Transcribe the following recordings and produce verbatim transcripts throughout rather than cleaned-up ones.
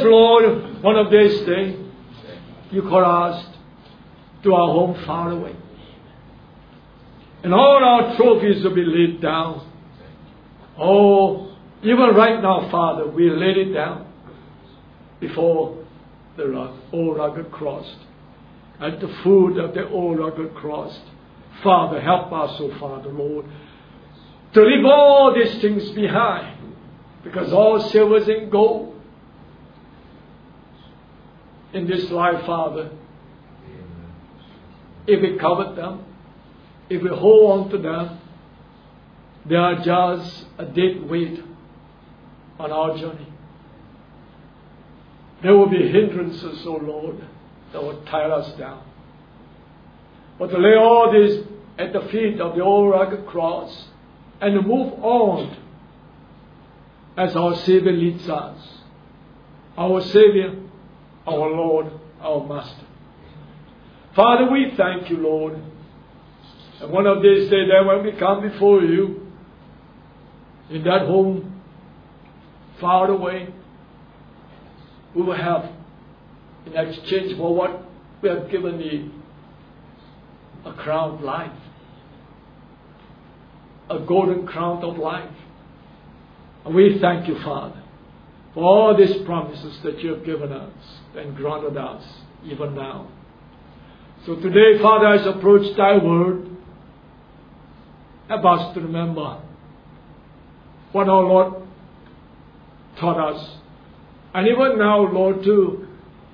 us, Lord, one of these days, you call us to our home far away. And all our trophies will be laid down. Oh, even right now, Father, we laid it down before the old rugged cross. At the foot of the old rugged cross. Father, help us, oh Father, Lord, to leave all these things behind. Because all silvers and gold in this life, Father, if we covet them, if we hold on to them, they are just a dead weight on our journey. There will be hindrances, O Lord, that will tie us down. But to lay all this at the feet of the old rugged cross and to move on as our Savior leads us. Our Savior, our Lord, our Master. Father, we thank you, Lord. And one of these days, then when we come before you, in that home, far away, we will have, in exchange for what we have given thee, a crown of life. A golden crown of life. And we thank you, Father, for all these promises that you have given us and granted us, even now. So today, Father, as I approach thy word, help us to remember what our Lord taught us. And even now, Lord, to,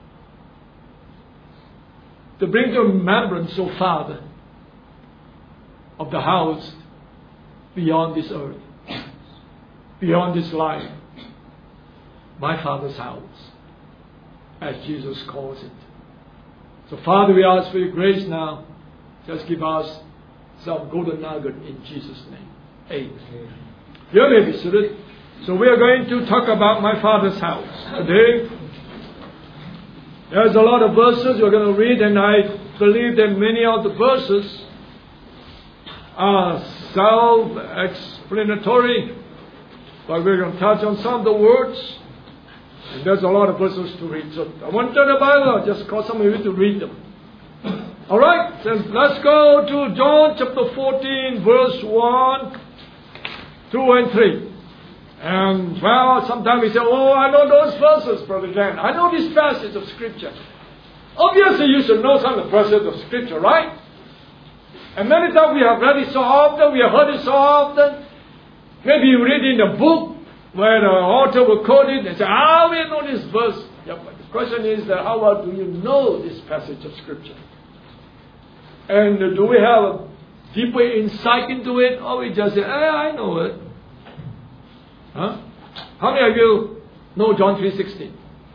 to bring to remembrance, oh Father, of the house beyond this earth, beyond this life, my Father's house, as Jesus calls it. So, Father, we ask for your grace now. Just give us some golden nugget in Jesus' name. Amen. You may be seated. So we are going to talk about my Father's house today. There's a lot of verses we're going to read, and I believe that many of the verses are self-explanatory, but we're going to touch on some of the words. And there's a lot of verses to read. So I want to turn the Bible, just call some of you to read them. All right, so let's go to John chapter fourteen, verse one, two, and three. And, well, sometimes we say, oh, I know those verses, Brother Dan. I know this passage of Scripture. Obviously, you should know some of the passages of Scripture, right? And many times we have read it so often, we have heard it so often. Maybe you read in a book where the author will quote it and say, ah, we know this verse. Yeah, but the question is, that how well do you know this passage of Scripture? And do we have a deeper insight into it? Or we just say, eh, I know it. Huh? How many of you know John three sixteen?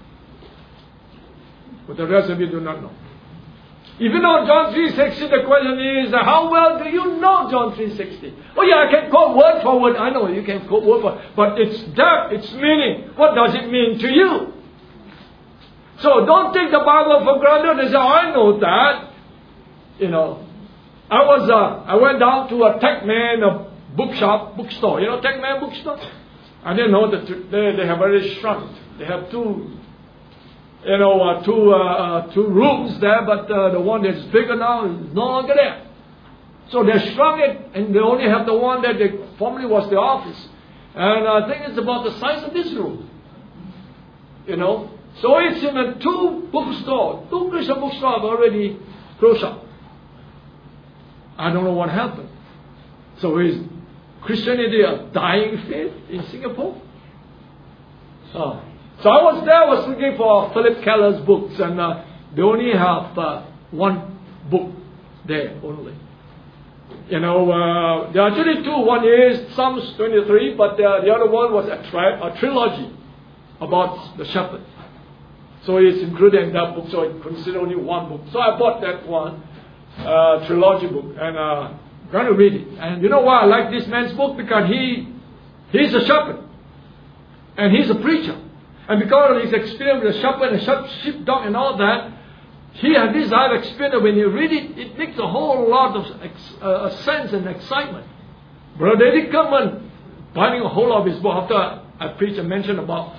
But the rest of you do not know. If you know John three sixteen, the question is, how well do you know John three sixteen? Oh yeah, I can quote word for word. I know you can quote word for word. But its depth, its meaning, what does it mean to you? So don't take the Bible for granted and say, oh, I know that. You know, I was, uh, I went down to a Techman a bookshop, bookstore. You know Techman bookstore? I didn't know that they, they have already shrunk. They have two, you know, uh, two, uh, uh, two rooms there, but uh, the one that's bigger now is no longer there. So they shrunk it, and they only have the one that they formerly was the office. And I think it's about the size of this room. You know, so it's in a two bookstore, two Christian bookstores have already closed up. I don't know what happened. So is Christianity a dying faith in Singapore? Oh. So I was there, I was looking for Philip Keller's books, and uh, they only have uh, one book there only. You know, uh, there are actually two. One is Psalms twenty-three, but uh, the other one was a, tri- a trilogy about the shepherd. So it's included in that book, so I consider only one book. So I bought that one, uh, trilogy book, and uh, I'm going to read it. And you know why I like this man's book? Because he he's a shepherd, and he's a preacher. And because of his experience with the shepherd and the sheepdog and all that, he had this other experience. When you read it, it makes a whole lot of ex- uh, sense and excitement. Brother Eddie Kerman, finding a whole lot of his book after I preached and mentioned about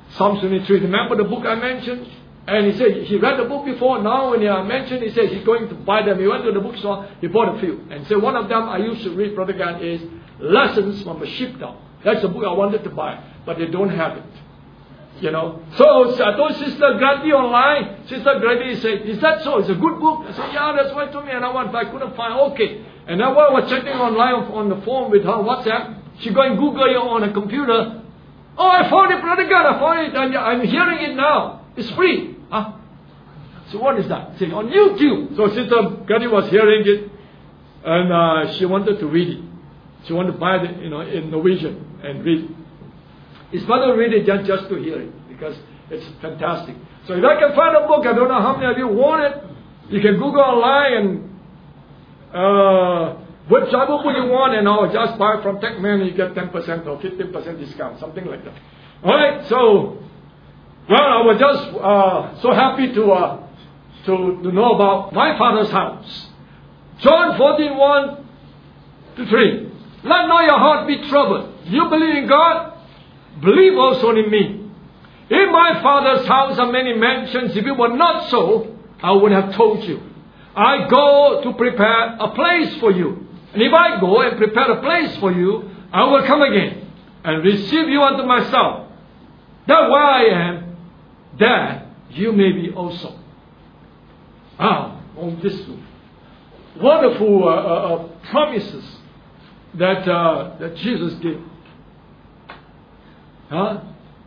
Psalm twenty-three. Remember the book I mentioned? And he said he read the book before. Now when I mentioned, he said he's going to buy them. He went to the bookstore. He bought a few. And so one of them I used to read, Brother Gan, is Lessons from a Sheepdog. That's the book I wanted to buy, but they don't have it. You know. So I told Sister Grady online. Sister Grady said, "Is that so? It's a good book." I said, "Yeah, that's what I told me." And I went, but I couldn't find. Okay. And then while I was checking online on the phone with her WhatsApp, she go and Google it on a computer. Oh, I found it, Brother God. I found it, and I'm hearing it now. It's free. Huh? So what is that? Say on YouTube. So Sister Grady was hearing it, and uh, she wanted to read it. She wanted to buy it, you know, in Norwegian and read it. It's better to read it than just to hear it, because it's fantastic. So if I can find a book, I don't know how many of you want it. You can Google online and uh, which book you want, and I'll just buy from TechMan and you get ten percent or fifteen percent discount, something like that. Alright, so, well, I was just uh, so happy to, uh, to, to know about my Father's house. John fourteen, one to three. Let not your heart be troubled. You believe in God? Believe also in me. In my Father's house are many mansions. If it were not so, I would have told you. I go to prepare a place for you. And if I go and prepare a place for you, I will come again and receive you unto myself, that where I am, there you may be also. Ah, on this wonderful uh, uh, uh, promises that uh, that Jesus gave. Huh?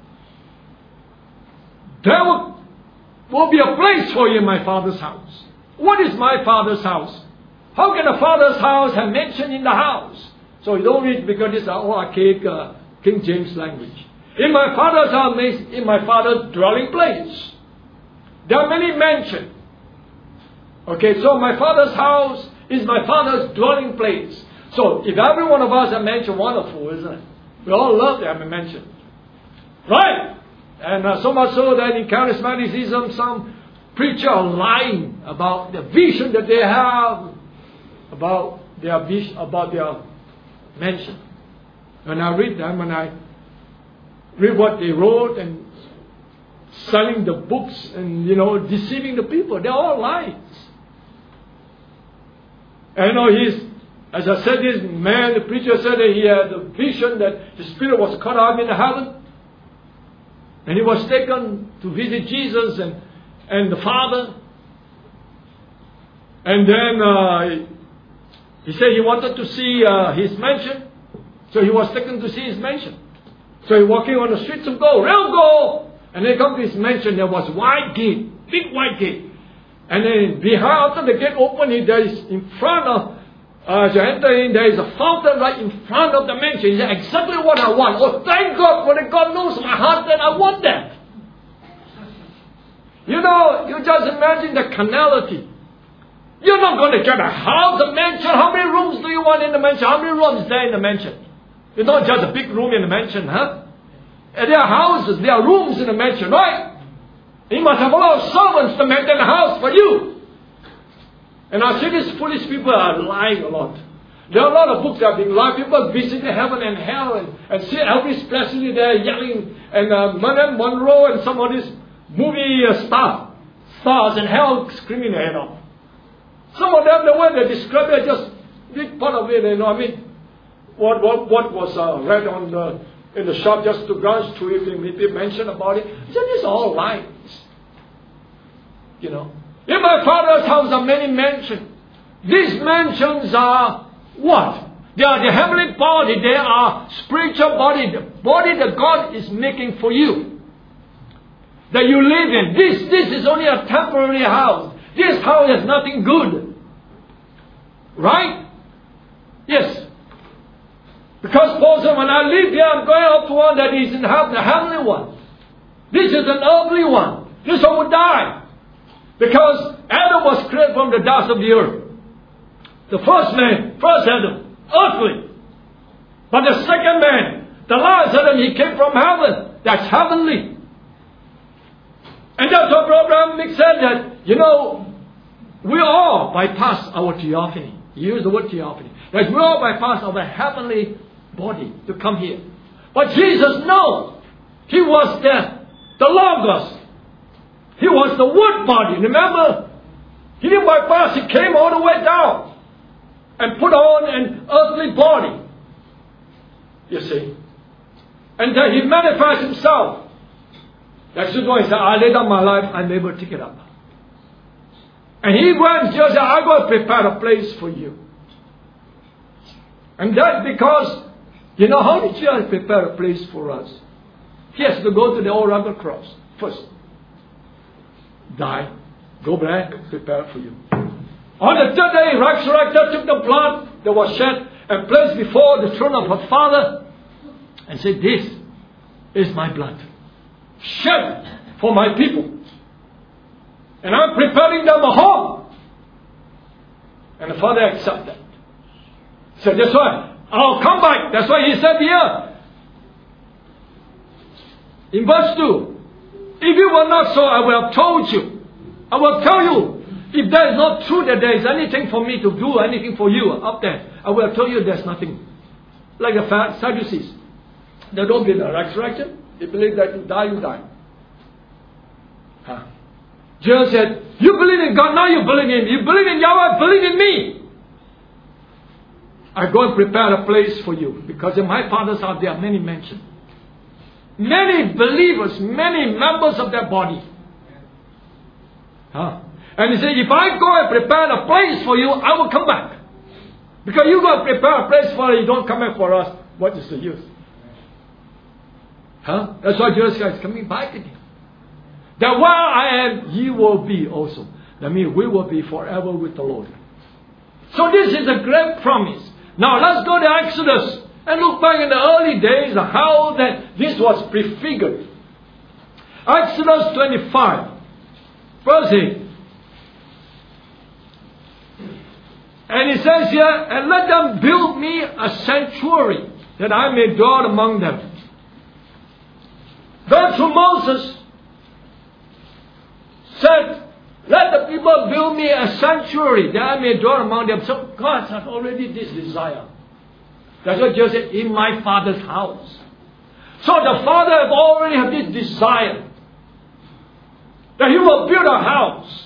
There will, will be a place for you in my Father's house. What is my Father's house? How can a Father's house have mention in the house? So you don't read, because it's all archaic uh, King James language. In my Father's house means in my Father's dwelling place. There are many mentions. Okay, so my Father's house is my Father's dwelling place. So if every one of us have mentioned, wonderful, isn't it? We all love to have a mention. Right? And uh, so much so that in charismaticism, some preacher are lying about the vision that they have about their vision, about their mention. When I read them, when I read what they wrote and selling the books and, you know, deceiving the people, they're all lies. And you know, he's, as I said, this man, the preacher said that he had a vision that the Spirit was caught up in heaven. And he was taken to visit Jesus and, and the Father. And then uh, he said he wanted to see uh, his mansion. So he was taken to see his mansion. So he walking on the streets of gold, real gold. And then come to his mansion, there was white gate, big white gate. And then behind, after the gate opened, there is in front of, uh, as you enter in, there is a fountain right in front of the mansion. He said, exactly what I want. Oh, thank God, for that God knows my heart, that I want that. You know, you just imagine the carnality. You're not going to get a house, a mansion. How many rooms do you want in the mansion? How many rooms is there in the mansion? It's not just a big room in the mansion, huh? And there are houses, there are rooms in the mansion, right? You must have a lot of servants to maintain the house for you. And I see these foolish people are lying a lot. There are a lot of books that have been lying. People visit heaven and hell and, and see Elvis Presley there yelling, and uh, Marilyn Monroe and some of these movie uh, star, stars in hell screaming their head off. Some of them, the way they describe it, just big part of it, you know, I mean, what what what was uh, read on the in the shop just to glance through it, and maybe mention about it. He said, these are all lies. You know. In my Father's house are many mansions. These mansions are what? They are the heavenly body. They are spiritual body. The body that God is making for you. That you live in. This, this is only a temporary house. This house has nothing good. Right? Yes. Because Paul said, when I live here, I'm going up to one that is in heaven, the heavenly one. This is an earthly one. This one will die. Because Adam was created from the dust of the earth. The first man, first Adam, earthly. But the second man, the last Adam, he came from heaven. That's heavenly. And that's what Abraham said that, you know, we all bypass our theophany. He used the word theophany. That we all bypass our heavenly body to come here. But Jesus, no. He was the The Logos. He was the Word body. Remember? He didn't bypass. He came all the way down and put on an earthly body. You see? And then He manifests Himself. That's why He said, I laid down my life, I'm able to take it up. And He went, just said, I'm going to prepare a place for you. And that's because, you know, how did Jesus prepare a place for us? He has to go to the old rugged cross first. Die. Go back, prepare for you. On the third day, resurrected, took the blood that was shed and placed before the throne of her Father and said, this is my blood. Shed for my people. And I'm preparing them a home. And the Father accepted. So that's why I'll come back. That's why He said here in verse two, if you were not so, I will have told you. I will tell you. If there is not true that there is anything for me to do, anything for you up there, I will tell you there's nothing. Like the Sadducees. They don't believe in the resurrection. They believe that you die, you die. Huh? Jesus said, you believe in God, now you believe in Him. You believe in Yahweh, believe in me. I go and prepare a place for you. Because in my Father's house there are many mansions. Many believers, many members of their body. Huh? And He said, if I go and prepare a place for you, I will come back. Because you go and prepare a place for us, you don't come back for us. What is the use? Huh? That's why Jesus is coming back again. That where I am, ye will be also. That means we will be forever with the Lord. So this is a great promise. Now let's go to Exodus and look back in the early days of how that this was prefigured. Exodus twenty-five, verse eight. And it says here, and let them build me a sanctuary that I may dwell among them. God through Moses said, let the people build me a sanctuary that I may dwell among them. So God has already this desire. That's what Jesus said, in my Father's house. So the Father have already have this desire that He will build a house.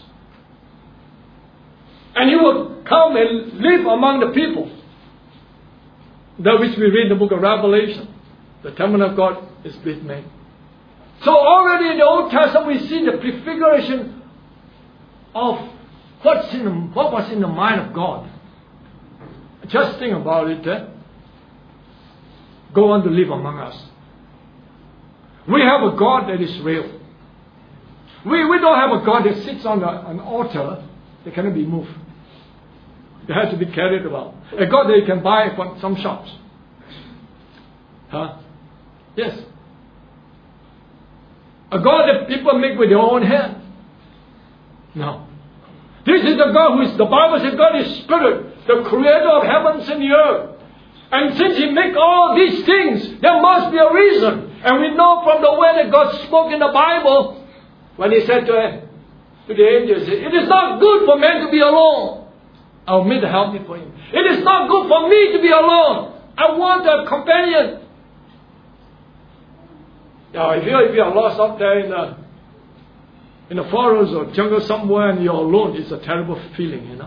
And He will come and live among the people. That which we read in the book of Revelation. The temple of God is with men. So already in the Old Testament we see the prefiguration of what's in the, what was in the mind of God. Just think about it. Eh? Go on to live among us. We have a God that is real. We, we don't have a God that sits on a, an altar that cannot be moved. They have to be carried about. A God that you can buy from some shops. Huh? Yes. A God that people make with their own hand. No. This is the God who is, the Bible says God is Spirit, the creator of heavens and the earth. And since He made all these things, there must be a reason. And we know from the way that God spoke in the Bible, when He said to, to the angels, it is not good for man to be alone. I will make the help me for him. It is not good for me to be alone. I want a companion. Now, if you if you are lost up there in the in the forest or jungle somewhere and you're alone, it's a terrible feeling, you know.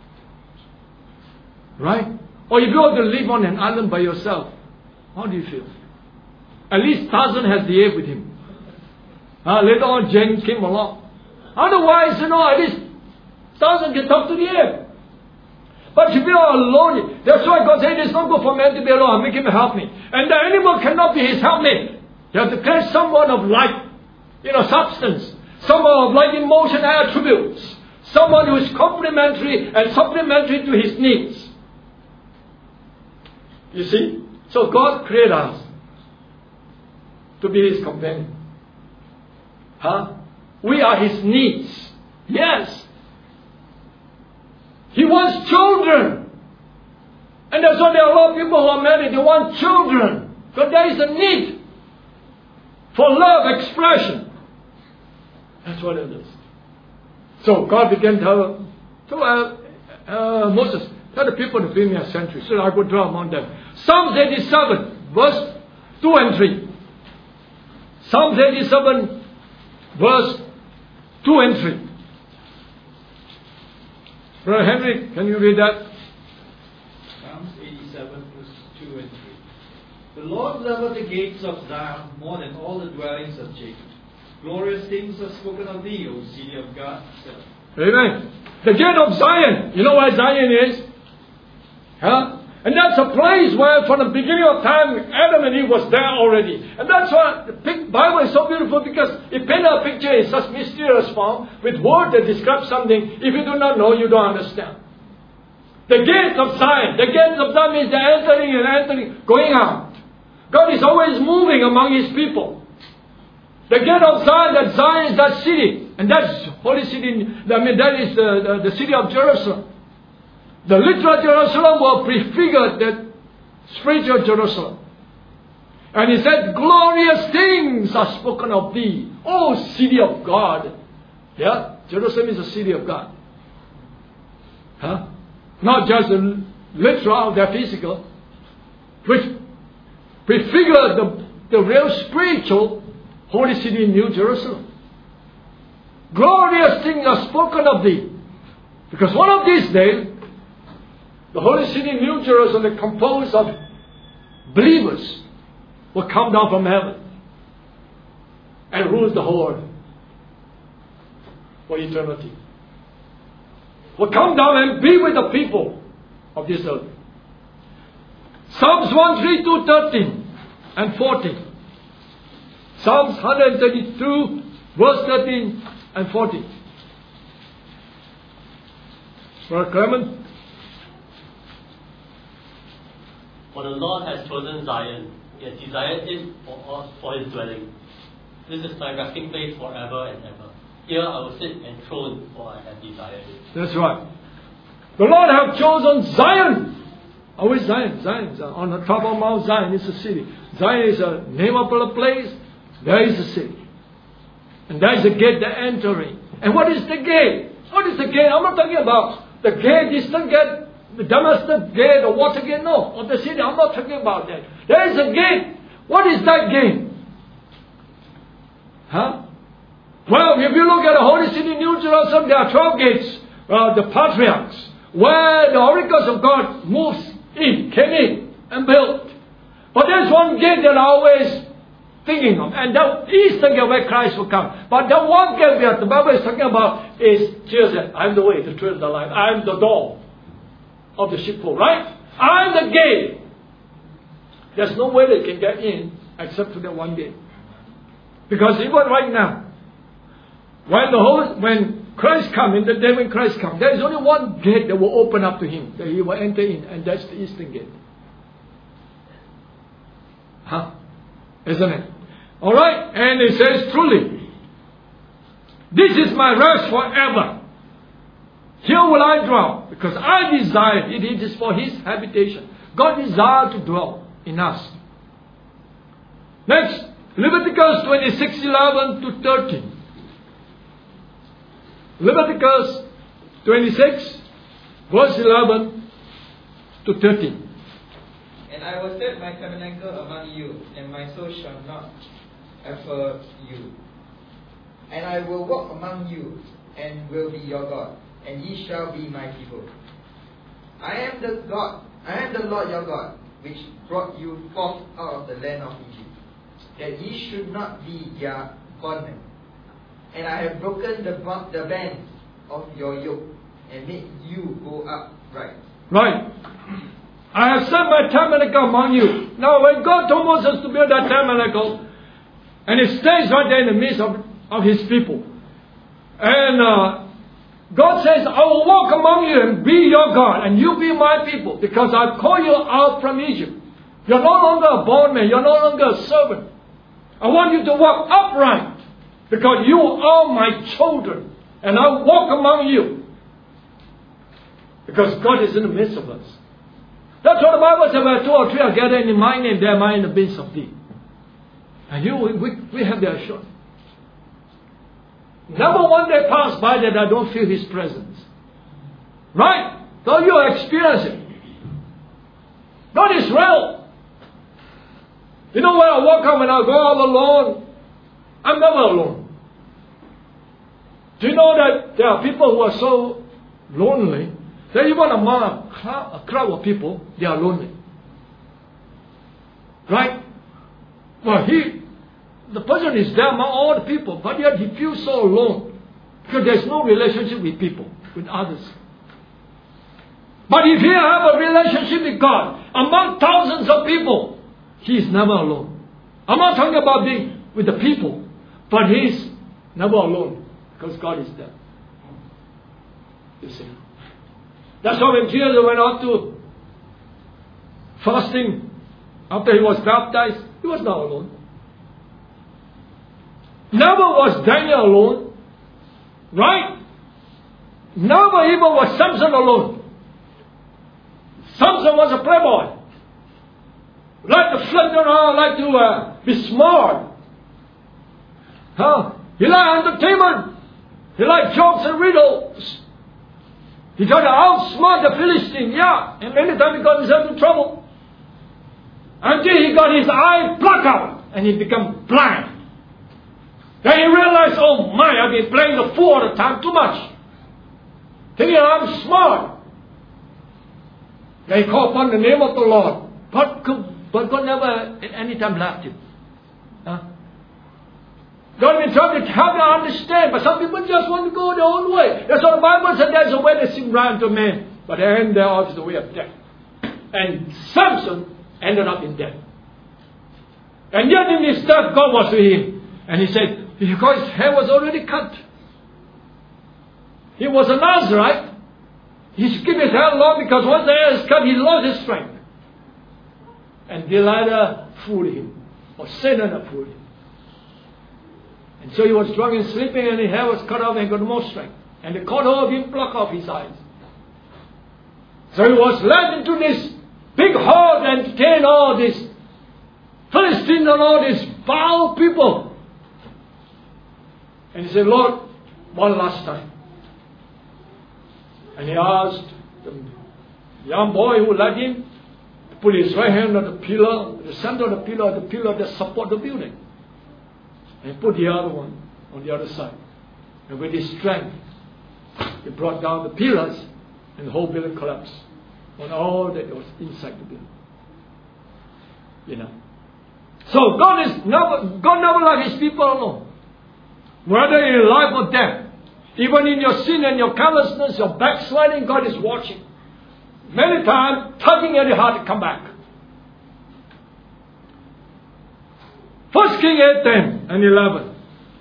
Right? Or if you are to live on an island by yourself, how do you feel? At least Tarzan has the ape with him. Uh, later on, James came along. Otherwise, you know, at least Tarzan can talk to the ape. But if you are alone, that's why God said it's not good for man to be alone. Make him help me. And the animal cannot be his helpmate. You have to create someone of like, you know, substance. Someone of like emotion and attributes. Someone who is complementary and supplementary to his needs. You see? So God created us to be His companion. Huh? We are His needs. Yes. He wants children. And that's why there are a lot of people who are married. They want children. Because there is a need for love expression. That's what it is. So God began to tell, tell uh, uh, Moses, tell the people to build me a sanctuary so that I could dwell among them. Psalms eighty-seven, verse two and three. Psalms eighty-seven, verse two and three. Brother Henry, can you read that? Psalms eighty-seven, verse two and three. The Lord loveth the gates of Zion more than all the dwellings of Jacob. Glorious things are spoken of thee, O city of God. Amen. The gate of Zion. You know where Zion is? Huh? And that's a place where from the beginning of time, Adam and Eve was there already. And that's why the Bible is so beautiful, because it paints a picture in such mysterious form with words that describe something. If you do not know, you don't understand. The gates of Zion. The gates of Zion means they're entering and entering, going out. God is always moving among His people. The gate of Zion, that Zion is that city. And that's holy city. I mean, that is the, the, the city of Jerusalem. The literal Jerusalem will prefigure that spiritual Jerusalem. And He said, glorious things are spoken of thee, O city of God. Yeah? Jerusalem is a city of God. Huh? Not just the literal, the physical, which prefigure the, the real spiritual holy city in New Jerusalem. Glorious things are spoken of thee. Because one of these days, the holy city in New Jerusalem, composed of believers, will come down from heaven and rule the whole earth for eternity. Will come down and be with the people of this earth. Psalms one, three to thirteen and fourteen. Psalms one thirty-two, verse thirteen and fourteen. Brother Clement. For the Lord has chosen Zion. He has desired it for us for His dwelling. This is my resting place forever and ever. Here I will sit enthroned, for I have desired it. That's right. The Lord have chosen Zion. Always Zion, Zion, Zion. On the top of Mount Zion is a city. Zion is a name of a place. There is a city. And there is a gate that entering. And what is the gate? What is the gate? I'm not talking about the gate, distant gate, the Damascus gate, the water gate. No, of the city. I'm not talking about that. There is a gate. What is that gate? Huh? Well, if you look at the holy city, New Jerusalem, there are twelve gates. Uh, the patriarchs, where the oracles of God moves in, came in, and built. But there's one gate that I always thinking of, and that is the gate where Christ will come. But the one gate that the Bible is talking about is Jesus said, I'm the way, the truth, the life. I'm the door of the sheepfold, right? I'm the gate. There's no way they can get in except through that one gate. Because even right now, when the whole, when Christ comes, in the day when Christ comes, there is only one gate that will open up to Him, that He will enter in, and that's the eastern gate. Huh? Isn't it? Alright, and it says truly, this is my rest forever. Here will I dwell, because I desire it. It is for His habitation. God desires to dwell in us. Next, Leviticus twenty-six, eleven to thirteen. Leviticus twenty-six, verse eleven to thirteen. And I will set my tabernacle among you, and my soul shall not abhor you. And I will walk among you, and will be your God, and ye shall be my people. I am the God, I am the Lord your God, which brought you forth out of the land of Egypt, that ye should not be their bondmen. And I have broken the, the bands of your yoke, and made you go upright. Right. I have set my tabernacle among you. Now when God told Moses to build that tabernacle, and it stays right there in the midst of, of His people. And uh, God says, I will walk among you and be your God, and you be my people, because I've called you out from Egypt. You're no longer a bondman, you're no longer a servant. I want you to walk upright, because you are my children, and I walk among you. Because God is in the midst of us. That's what the Bible says, where two or three are gathered in my name, there am I in the midst of thee. And you, we, we have the assurance. Never one day pass by that I don't feel His presence. Right? So you experience it. God is real. You know, when I walk out, when I go out alone, I'm never alone. Do you know that there are people who are so lonely that even among a crowd, a crowd of people, they are lonely? Right? Well, he, the person is there among all the people, but yet he feels so alone because there's no relationship with people, with others. But if he have a relationship with God among thousands of people, he is never alone. I'm not talking about being with the people, but he is never alone because God is there. You see. That's why when Jesus went on to fasting after he was baptized, he was not alone. Never was Daniel alone. Right? Never even was Samson alone. Samson was a playboy. Like to flit around, like to uh, be smart. Huh? He liked entertainment. He liked jokes and riddles. He tried to outsmart the Philistine, yeah. And many times he got himself in trouble. Until he got his eye plucked out and he became blind. Then he realized, oh my, I've been playing the fool all the time too much. Thinking I'm smart. Then he called upon the name of the Lord. But, but God never at any time left him. Huh? God been trying to help you understand, but some people just want to go their own way. That's what the Bible said, there's a way that seems right to man, but the end thereof is the way of death. And Samson ended up in death. And yet in his death, God was with him. And he said, because his hair was already cut. He was a Nazarite. He should keep his hair long because once the hair is cut, he lost his strength. And Delilah fooled him. Or Satan fooled him. And so he was drunk and sleeping and his hair was cut off and he got more strength. And they caught hold of him, plucked off his eyes. So he was led into this big hall and entertained all these Philistines and all these vile people. And he said, Lord, one last time. And he asked the young boy who led him to put his right hand on the pillar, the center of the pillar, the pillar that support the building. And put the other one on the other side. And with his strength, he brought down the pillars and the whole building collapsed on all that was inside the building. You know. So God is never, God never left his people alone. Whether in life or death. Even in your sin and your carelessness, your backsliding, God is watching. Many times, tugging at your heart to come back. First Kings eight, ten and eleven.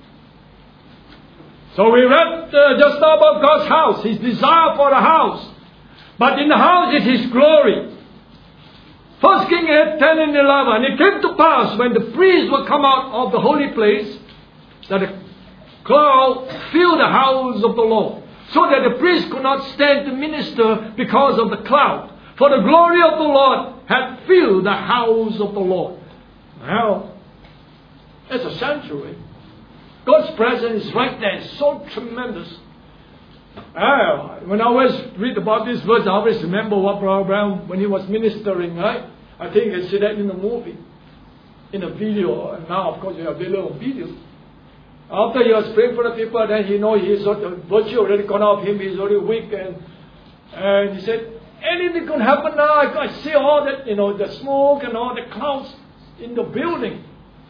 So we read uh, just now about God's house, his desire for the house. But in the house is his glory. First Kings eight, ten and eleven. It came to pass when the priests would come out of the holy place that a cloud filled the house of the Lord, so that the priest could not stand to minister because of the cloud. For the glory of the Lord had filled the house of the Lord. Well, it's a sanctuary. God's presence is right there. It's so tremendous. Ah, when I always read about this verse, I always remember what Brother Brown, when he was ministering, right? I think I see that in the movie, in a video. And now, of course, you have video on video. After he was praying for the people, then he know his virtue already gone off him. He's already weak, and and he said, anything can happen now. I, I see all that, you know, the smoke and all the clouds in the building.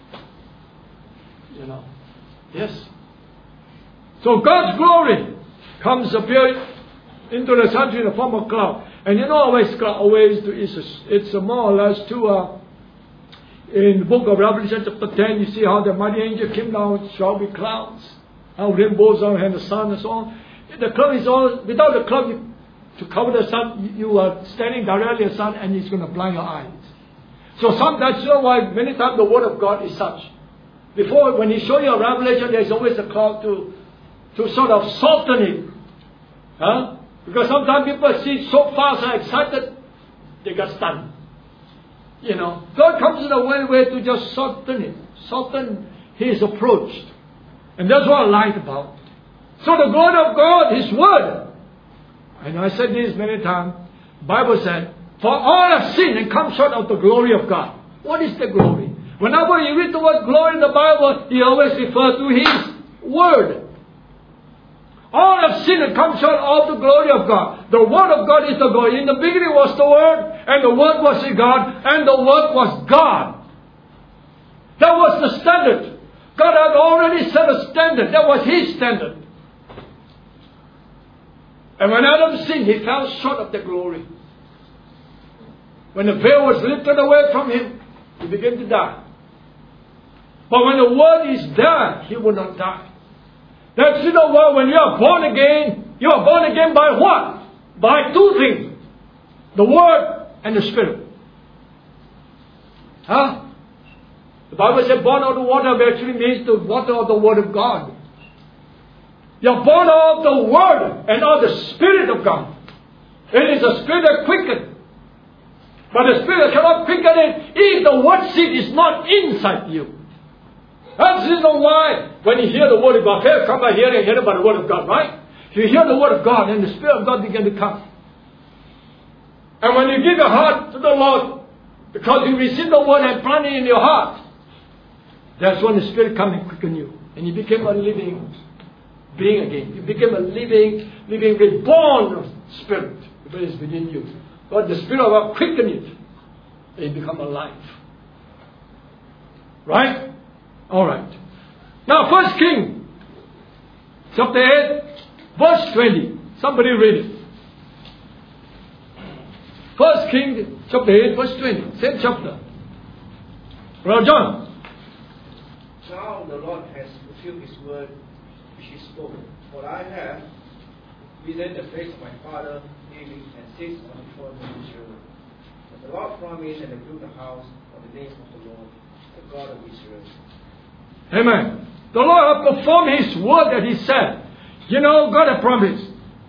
You know, yes. So God's glory comes appear into the sanctuary in the form of cloud, and you know always cloud always it's a, it's a more or less to uh, in the book of Revelation chapter ten, you see how the mighty angel came down shrouded with clouds, how rainbows are and the sun and so on. The cloud is all without the cloud you, to cover the sun, you, you are standing directly in the sun, and it's going to blind your eyes. So sometimes, you know why many times the word of God is such. Before, when he shows you a revelation, there's always a cloud to, to sort of soften it. Huh? Because sometimes people see it so fast and excited, they get stunned. You know, God comes in a way, way to just soften it, soften his approach. And that's what I like about it. So the glory of God, his word. And I said this many times. The Bible said, for all have sinned and come short of the glory of God. What is the glory? Whenever you read the word glory in the Bible, he always refers to his word. All have sinned and come short of the glory of God. The Word of God is the glory. In the beginning was the Word, and the Word was with God, and the Word was God. That was the standard. God had already set a standard. That was His standard. And when Adam sinned, he fell short of the glory. When the veil was lifted away from him, he began to die. But when the Word is there, he will not die. That's, you know what, when you are born again, you are born again by what? By two things. The Word and the Spirit. Huh? The Bible said born out of water actually means the water of the Word of God. You are born of the Word and of the Spirit of God. It is the Spirit that quickens. But the Spirit cannot quicken it if the Word seed is not inside you. That's the reason why when you hear the Word of God, faith come by hearing and hearing by the Word of God, right? You hear the Word of God and the Spirit of God begin to come. And when you give your heart to the Lord, because you receive the Word and plant it in your heart, that's when the Spirit comes and quicken you. And you become a living being again. You become a living, living, reborn Spirit that is within you. But the Spirit of God quicken it. And you become alive. Right? Alright. Now, First King, chapter eight, verse twenty. Somebody read it. First King, chapter eight, verse twenty. Same chapter. Brother John. Now the Lord has fulfilled His word which He spoke. For I have visited the place of my father David and sits on the throne of Israel. But the Lord promised and built a house for the name of the Lord, the God of Israel. Amen. The Lord has performed His word that He said. You know, God had promised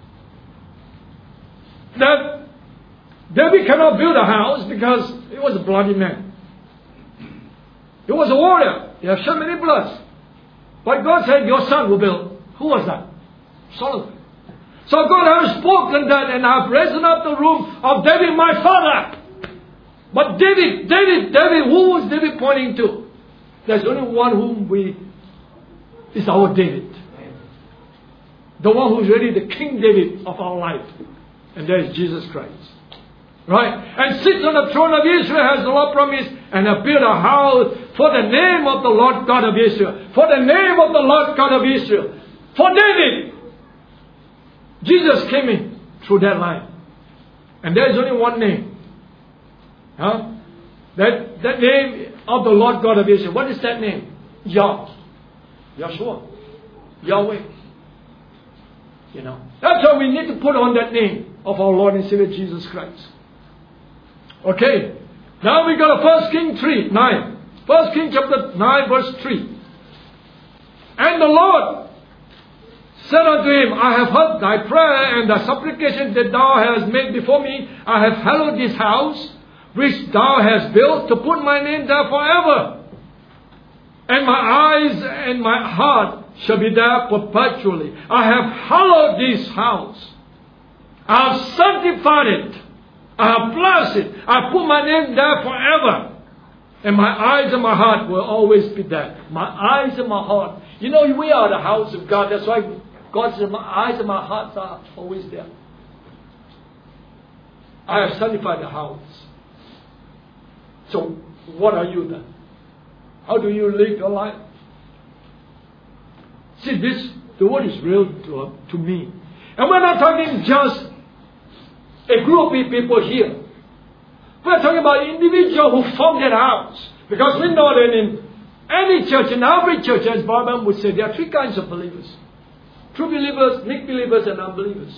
that David cannot build a house because he was a bloody man. He was a warrior. He had so many bloods. But God said, your son will build. Who was that? Solomon. So God has spoken that, and I have risen up the room of David my father. But David, David, David, who was David pointing to? There's only one whom we, is our David. The one who's really the King David of our life. And that is Jesus Christ. Right? And sits on the throne of Israel as the Lord promised, and have built a house for the name of the Lord God of Israel. For the name of the Lord God of Israel. For David. Jesus came in through that line. And there is only one name. Huh? That, that name of the Lord God of Israel. What is that name? Yah. Yahshua. Yahweh. You know. That's why we need to put on that name of our Lord and Savior Jesus Christ. Okay. Now we go to First King three, nine. First King chapter nine, verse three. And the Lord said unto him, I have heard thy prayer and thy supplication that thou hast made before me. I have hallowed this house, which thou hast built, to put my name there forever. And my eyes and my heart shall be there perpetually. I have hallowed this house. I have sanctified it. I have blessed it. I have put my name there forever. And my eyes and my heart will always be there. My eyes and my heart. You know, we are the house of God. That's why God says, my eyes and my heart are always there. I have sanctified the house. So, what are you then? How do you live your life? See, this, the word is real to, uh, to me. And we're not talking just a group of people here. We're talking about individuals who form that house. Because we know that in any church, in every church, as Barnum would say, there are three kinds of believers. True believers, make believers, and unbelievers.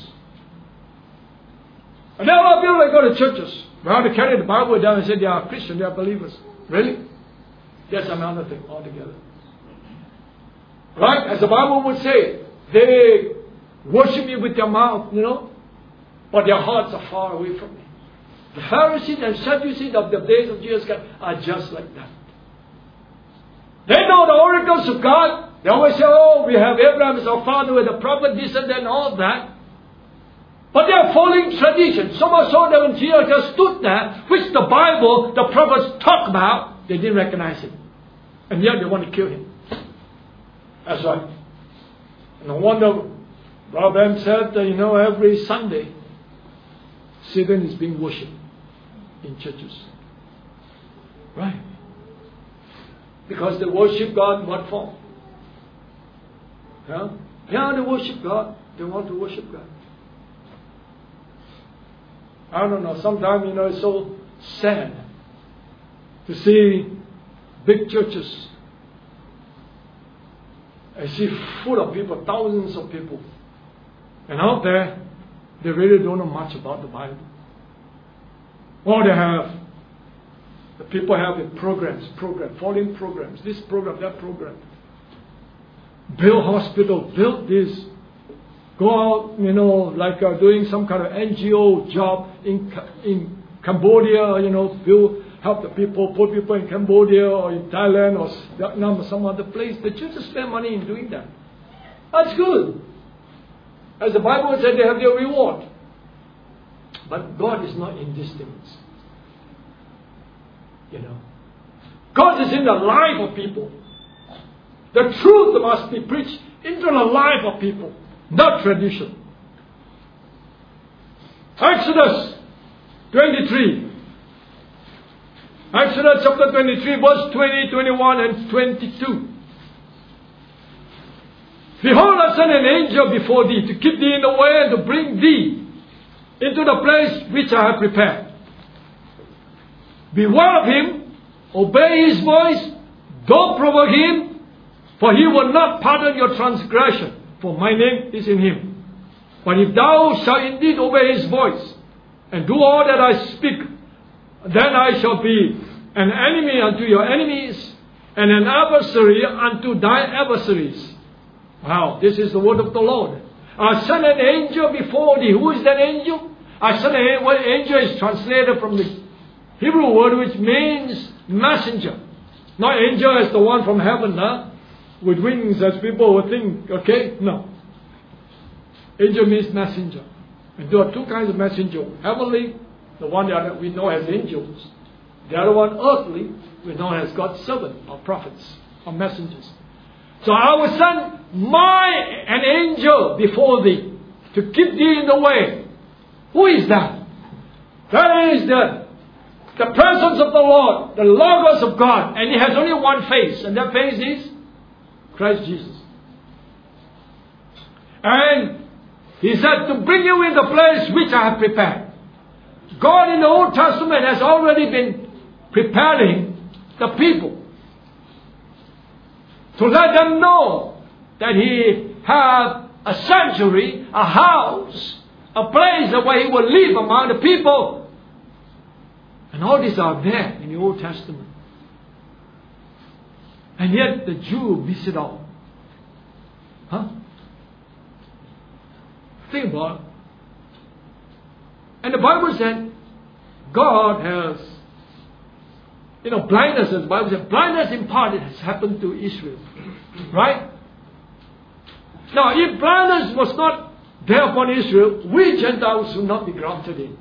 And there are a lot of people that go to churches. We have to carry the Bible down and say they are Christians, they are believers. Really? That's another thing altogether. Right? As the Bible would say, they worship me with their mouth, you know, but their hearts are far away from me. The Pharisees and Sadducees of the days of Jesus Christ are just like that. They know the oracles of God. They always say, oh, we have Abraham as our father with a prophet, this and that and all that. But they are following tradition. So much so that when Jesus just stood there, which the Bible, the prophets talk about, they didn't recognize him. And yet they want to kill him. That's right. No wonder Brother said that, you know, every Sunday, Satan is being worshipped in churches. Right? Because they worship God in what form? Yeah? Yeah, they worship God. They want to worship God. I don't know, sometimes, you know, it's so sad to see big churches. I see full of people, thousands of people. And out there, they really don't know much about the Bible. All they have, the people have in programs, program, foreign programs, this program, that program. Build hospital, build this. Go out, you know, like uh, doing some kind of N G O job in in Cambodia, you know, build, help the people, put people in Cambodia or in Thailand or Vietnam or some other place. The churches spend money in doing that. That's good. As the Bible said, they have their reward. But God is not in these things. You know. God is in the life of people. The truth must be preached into the life of people, not tradition. Exodus twenty-three. Exodus chapter twenty-three, verse twenty, twenty-one, and twenty-two. Behold, I send an angel before thee to keep thee in the way and to bring thee into the place which I have prepared. Beware of him, obey his voice, don't provoke him, for he will not pardon your transgression, for my name is in him. But if thou shalt indeed obey his voice, and do all that I speak, then I shall be an enemy unto your enemies, and an adversary unto thy adversaries. Wow, this is the word of the Lord. I sent an angel before thee. Who is that angel? I sent an angel. Well, angel is translated from the Hebrew word which means messenger. Not angel as the one from heaven, huh? With wings as people would think, okay? No. Angel means messenger. And there are two kinds of messenger. Heavenly, the one that we know as angels. The other one, earthly, we know as God's servant or prophets or messengers. So I will send my an angel before thee to keep thee in the way. Who is that? That is the, the presence of the Lord, the Logos of God. And He has only one face, and that face is Christ Jesus. And He said to bring you in the place which I have prepared. God in the Old Testament has already been preparing the people to let them know that He has a sanctuary, a house, a place where He will live among the people. And all these are there in the Old Testament. And yet the Jew miss it all. Huh? Think about it. And the Bible said, God has, you know, blindness, as the Bible said, blindness in part has happened to Israel. Right? Now, if blindness was not there upon Israel, we Gentiles would not be grafted in.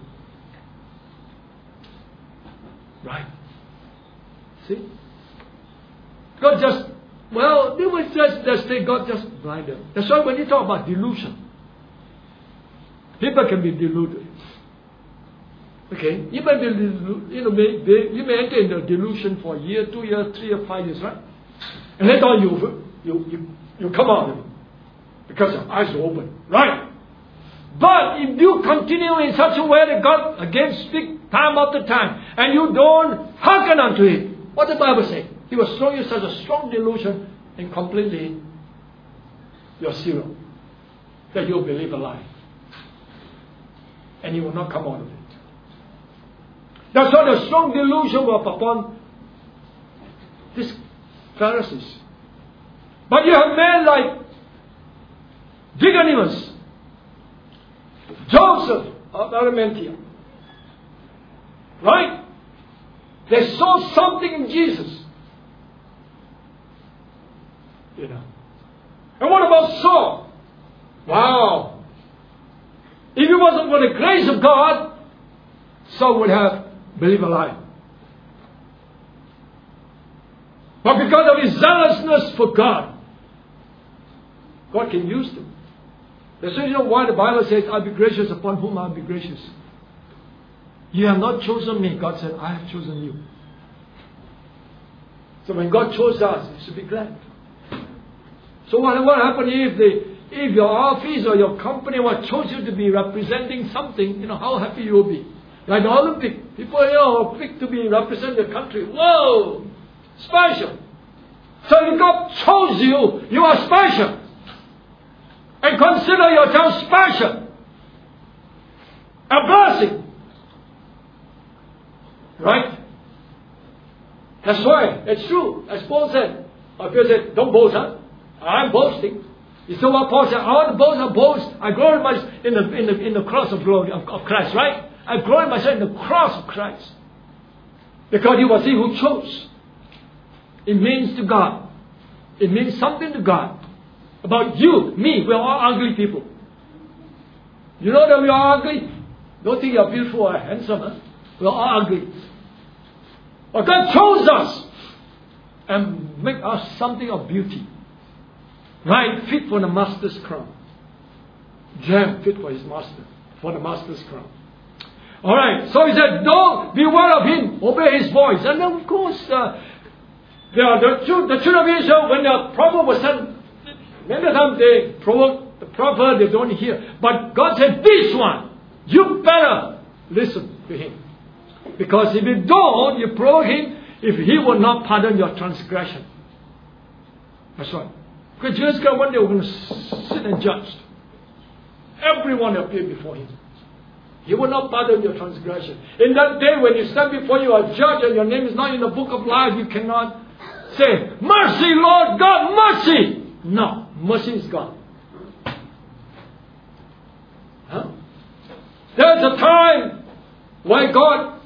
Right? See? God just, well, they would just, just say God just blinded them. That's why when you talk about delusion, people can be deluded. Okay? You may be, you know, may, they, you may enter in the delusion for a year, two years, three or five years, right? And later on you, you, you, you come out of it because your eyes are open. Right? But if you continue in such a way that God again speak time after time, and you don't hearken unto it, what the Bible say? He will show you such a strong delusion and completely you're zero. That you'll believe a lie. And you will not come out of it. That's why the strong delusion was upon these Pharisees. But you have men like Nicodemus, Joseph of Arimathea. Right? They saw something in Jesus. You know. And what about Saul? Wow. If it wasn't for the grace of God, Saul would have believed a lie. But because of his zealousness for God, God can use them. That's the reason why the Bible says, I'll be gracious upon whom I'll be gracious. You have not chosen me. God said, I have chosen you. So when God chose us, you should be glad. So what, what happened if the if your office or your company what chose you to be representing something, you know, how happy you will be. Like the Olympic, people you know, are picked to be represent the country. Whoa! Special. So if God chose you, you are special. And consider yourself special. A blessing. Right? That's why, it's true. As Paul said, or Peter said, don't boast, huh? I'm boasting. You see what Paul said? I want to boast, I boast. I glory myself in the, in the, in the cross of glory of, of Christ, right? I glory myself in the cross of Christ. Because he was he who chose. It means to God. It means something to God. About you, me, we're all ugly people. You know that we are ugly? Don't think you're beautiful or handsome, huh? We're all ugly. But God chose us and make us something of beauty. Right? Fit for the master's crown. Gem fit for his master. For the master's crown. Alright, so he said, don't beware of him. Obey his voice. And of course, uh, the, the, the children of Israel, when the prophet was sent, many times they provoke the prophet, they don't hear. But God said, this one, you better listen to him. Because if you don't, you provoke him, if he will not pardon your transgression. That's right. Because Jesus Christ one day we're going to sit and judge. Everyone appear before him. He will not pardon your transgression. In that day when you stand before you are judge and your name is not in the book of life, you cannot say, mercy Lord God, mercy. No, mercy is gone. Huh? There's a time when God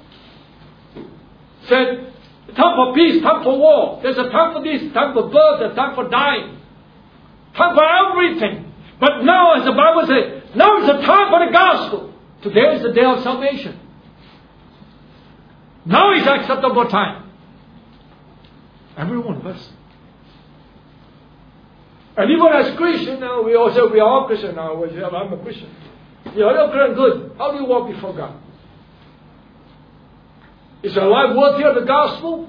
said, time for peace, time for war. There's a time for this, time for birth, a time for dying. Time for everything. But now, as the Bible says, now is the time for the gospel. Today is the day of salvation. Now is acceptable time. Every one of us. And even as Christians now, we all say we are all Christian now. We say, I'm a Christian. You're a Christian, good. How do you walk before God? Is your life worthy of the gospel?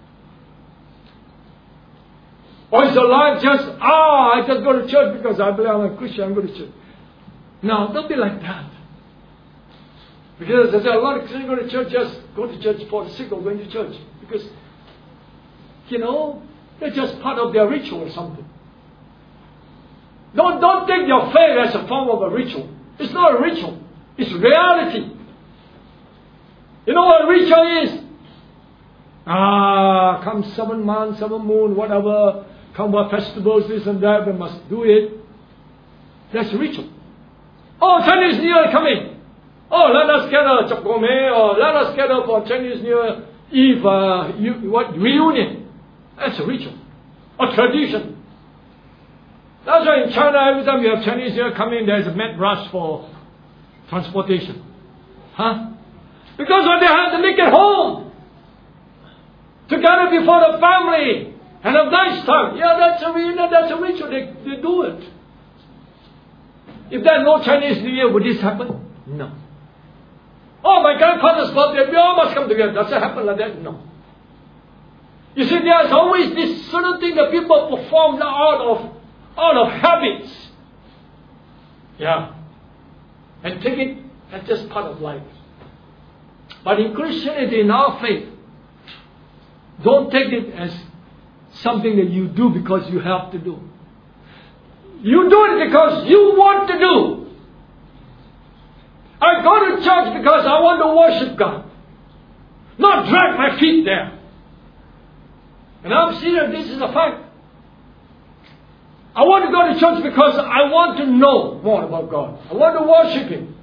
Or is your life just, ah, I just go to church because I believe I'm a Christian, I'm going to church. No, don't be like that. Because there's a lot of Christians go to church, just go to church for the sake of going to church. Because, you know, they're just part of their ritual or something. Don't, don't take your faith as a form of a ritual. It's not a ritual. It's reality. You know what a ritual is? Ah, come seven months, seven moon, whatever. Come what festivals, this and that, we must do it. That's a ritual. Oh, Chinese New Year coming. Oh, let us gather chap gome, or let us gather for Chinese New Year Eve, uh, you, what, reunion. That's a ritual. A tradition. That's why in China, every time you have Chinese New Year coming, there's a mad rush for transportation. Huh? Because when they have to make it home, together before the family, and a nice time. Yeah, that's a reunion, that's a ritual, they, they do it. If there's no Chinese New Year, would this happen? No. Oh, my grandfather's birthday, we all must come together. Does it happen like that? No. You see, there's always this certain thing that people perform out of, out of habits. Yeah. And take it as just part of life. But in Christianity, in our faith, don't take it as something that you do because you have to do. You do it because you want to do. I go to church because I want to worship God. Not drag my feet there. And I'm serious, this is a fact. I want to go to church because I want to know more about God. I want to worship Him.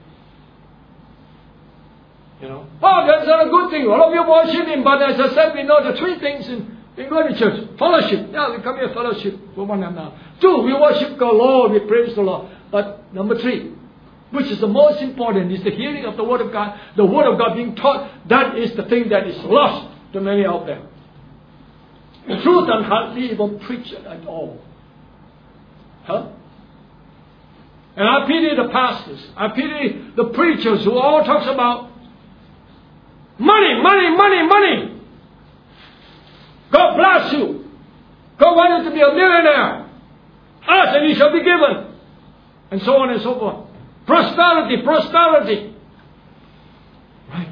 You know, oh, that's not a good thing. All of you worship Him, but as I said, we know the three things in, in going to church. Fellowship. Yeah, we come here fellowship. We want them now. Two, we worship the Lord, we praise the Lord. But number three, which is the most important, is the hearing of the Word of God. The Word of God being taught, that is the thing that is lost to many out there. The truth and hardly even preach it at all. Huh? And I pity the pastors. I pity the preachers who all talks about money, money, money, money. God bless you. God wants you to be a millionaire. Ask and you shall be given. And so on and so forth. Prosperity, prosperity. Right.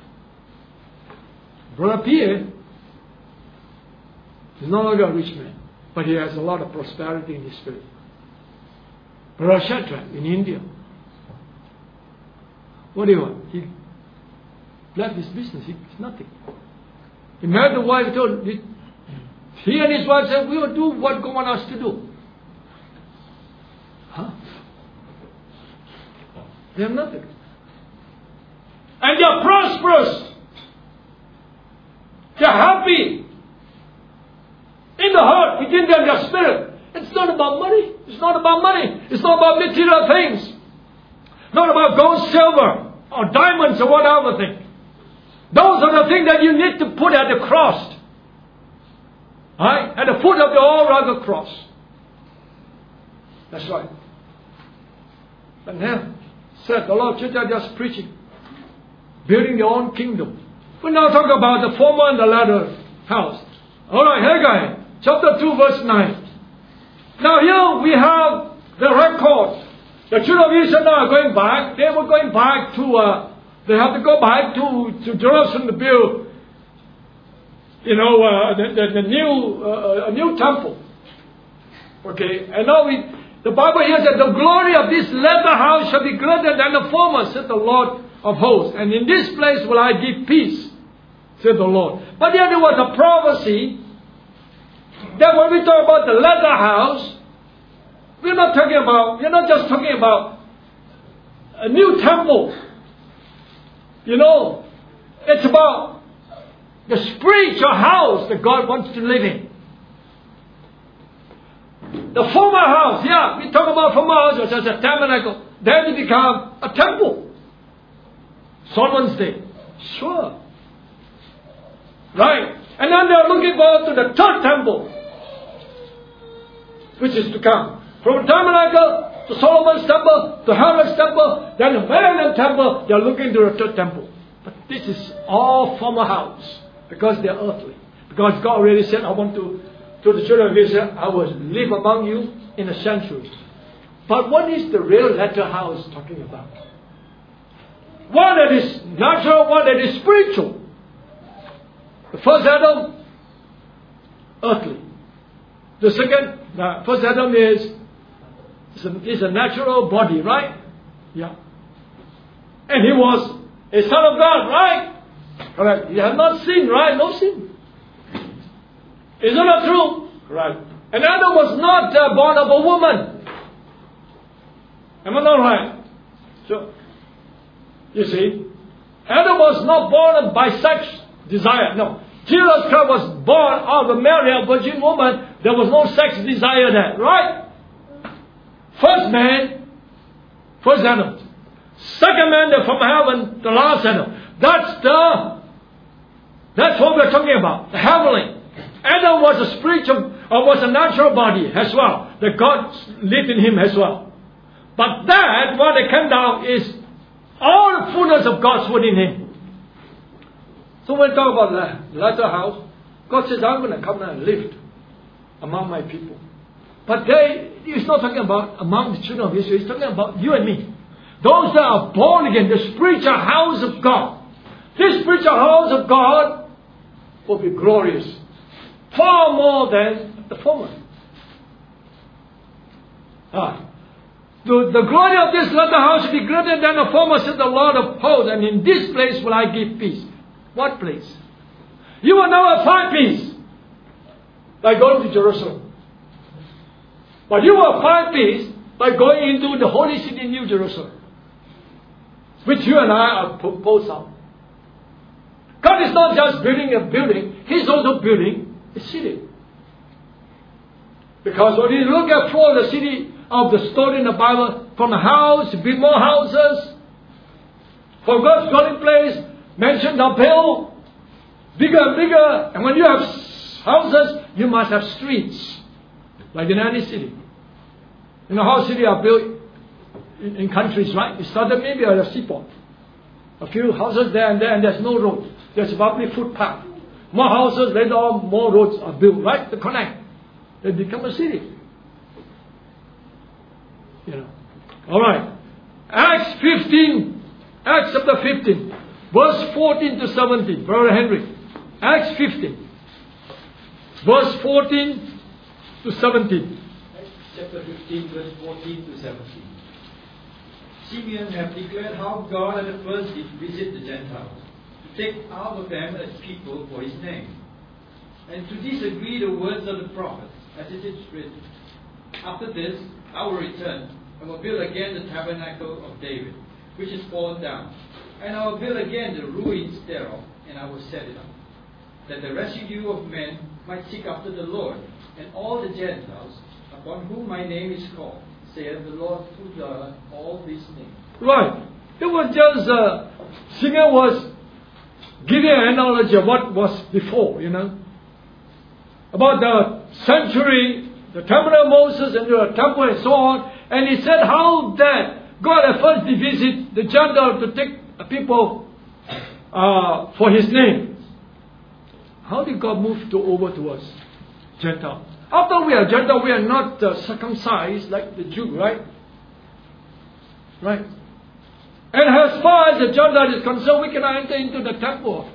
Brother Pierre is no longer a rich man, but he has a lot of prosperity in his spirit. Brother Shadrach in India. What do you want? He left his business. He, it's nothing. He married the wife. Told he, he and his wife said, we will do what God wants us to do. Huh? They have nothing. And they are prosperous. They are happy. In the heart, within them, their spirit. It's not about money. It's not about money. It's not about material things. Not about gold, silver, or diamonds, or whatever thing. Those are the things that you need to put at the cross. Right? At the foot of the all-rugged cross. That's right. And then, said the Lord Jesus just preaching. Building their own kingdom. We're now talking about the former and the latter house. Alright, Haggai, chapter two, verse nine. Now here we have the record. The children of Israel now are going back. They were going back to, uh, they have to go back to, to Jerusalem to build, you know, uh, the, the, the new, uh, a new temple. Okay, and now we, the Bible here said, the glory of this latter house shall be greater than the former, said the Lord of hosts. And in this place will I give peace, said the Lord. But then there was a prophecy that when we talk about the latter house, we're not talking about, we're not just talking about a new temple. You know, it's about the spiritual house that God wants to live in. The former house, yeah, we talk about former house, which is a tabernacle. Then it became a temple. Solomon's day. Sure. Right. And then they're looking forward to the third temple, which is to come. From the tabernacle to Solomon's temple, to Herod's temple, then the Millennium temple, they're looking to the third temple. But this is all former house, because they're earthly. Because God already said, I want to, to the children of Israel, I will live among you in a sanctuary. But what is the real latter house talking about? One that is natural, one that is spiritual. The first Adam, earthly. The second, the first Adam is, is a, is a natural body, right? Yeah. And he was a son of God, right? Correct. He had not sinned, right? No sin. Is that not true? Right. And Adam was not uh, born of a woman. Am I not right? So, you see, Adam was not born by sex desire. No. Jesus Christ was born of a Mary, a virgin woman. There was no sex desire there. Right? First man, first Adam. Second man from heaven, the last Adam. That's the, that's what we're talking about. The heavenly. Adam was a spiritual, or was a natural body as well. That God lived in him as well. But that, what they came down is all the fullness of God's word in him. So when we talk about the latter house, God says, I'm going to come and live among my people. But they, he's not talking about among the children of Israel. He's talking about you and me. Those that are born again, the spiritual house of God. This spiritual house of God will be glorious. Far more than the former. Ah. The, the glory of this latter house will be greater than the former, said the Lord of hosts. And in this place will I give peace. What place? You will never find peace by going to Jerusalem. But you will find peace by going into the holy city, New Jerusalem, which you and I are both out. God is not just building a building, He's also building a city. Because when you look at for the city of the story in the Bible, from a house, build more houses, from God's dwelling place, mentioned up hill, bigger and bigger, and when you have houses, you must have streets, like in any city. You know how cities are built? in, in countries, right? It started maybe at a seaport. A few houses there and there, and there's no road. There's probably footpath. More houses, later on, more roads are built, right? To connect. They become a city. You know. Alright. Acts fifteen. Acts chapter fifteen. Verse fourteen to seventeen. Brother Henry. Acts fifteen. Verse fourteen to seventeen. Acts chapter fifteen, verse fourteen to seventeen. Simeon have declared how God at the first did visit the Gentiles, to take out of them a people for his name, and to disagree the words of the prophets, as it is written. After this, I will return, and will build again the tabernacle of David, which is fallen down, and I will build again the ruins thereof, and I will set it up, that the residue of men might seek after the Lord, and all the Gentiles, upon whom my name is called, saith the Lord who doeth all these things. Right. It was just, uh, Simeon was giving an analogy of what was before, you know. About the sanctuary, the temple of Moses, and the temple and so on. And he said how that God at first did visit the Gentiles to take a people uh, for his name. How did God move to over to us? Gentile. After we are Gentile, we are not uh, circumcised like the Jew, right? Right. And as far as the Gentile is concerned, we cannot enter into the temple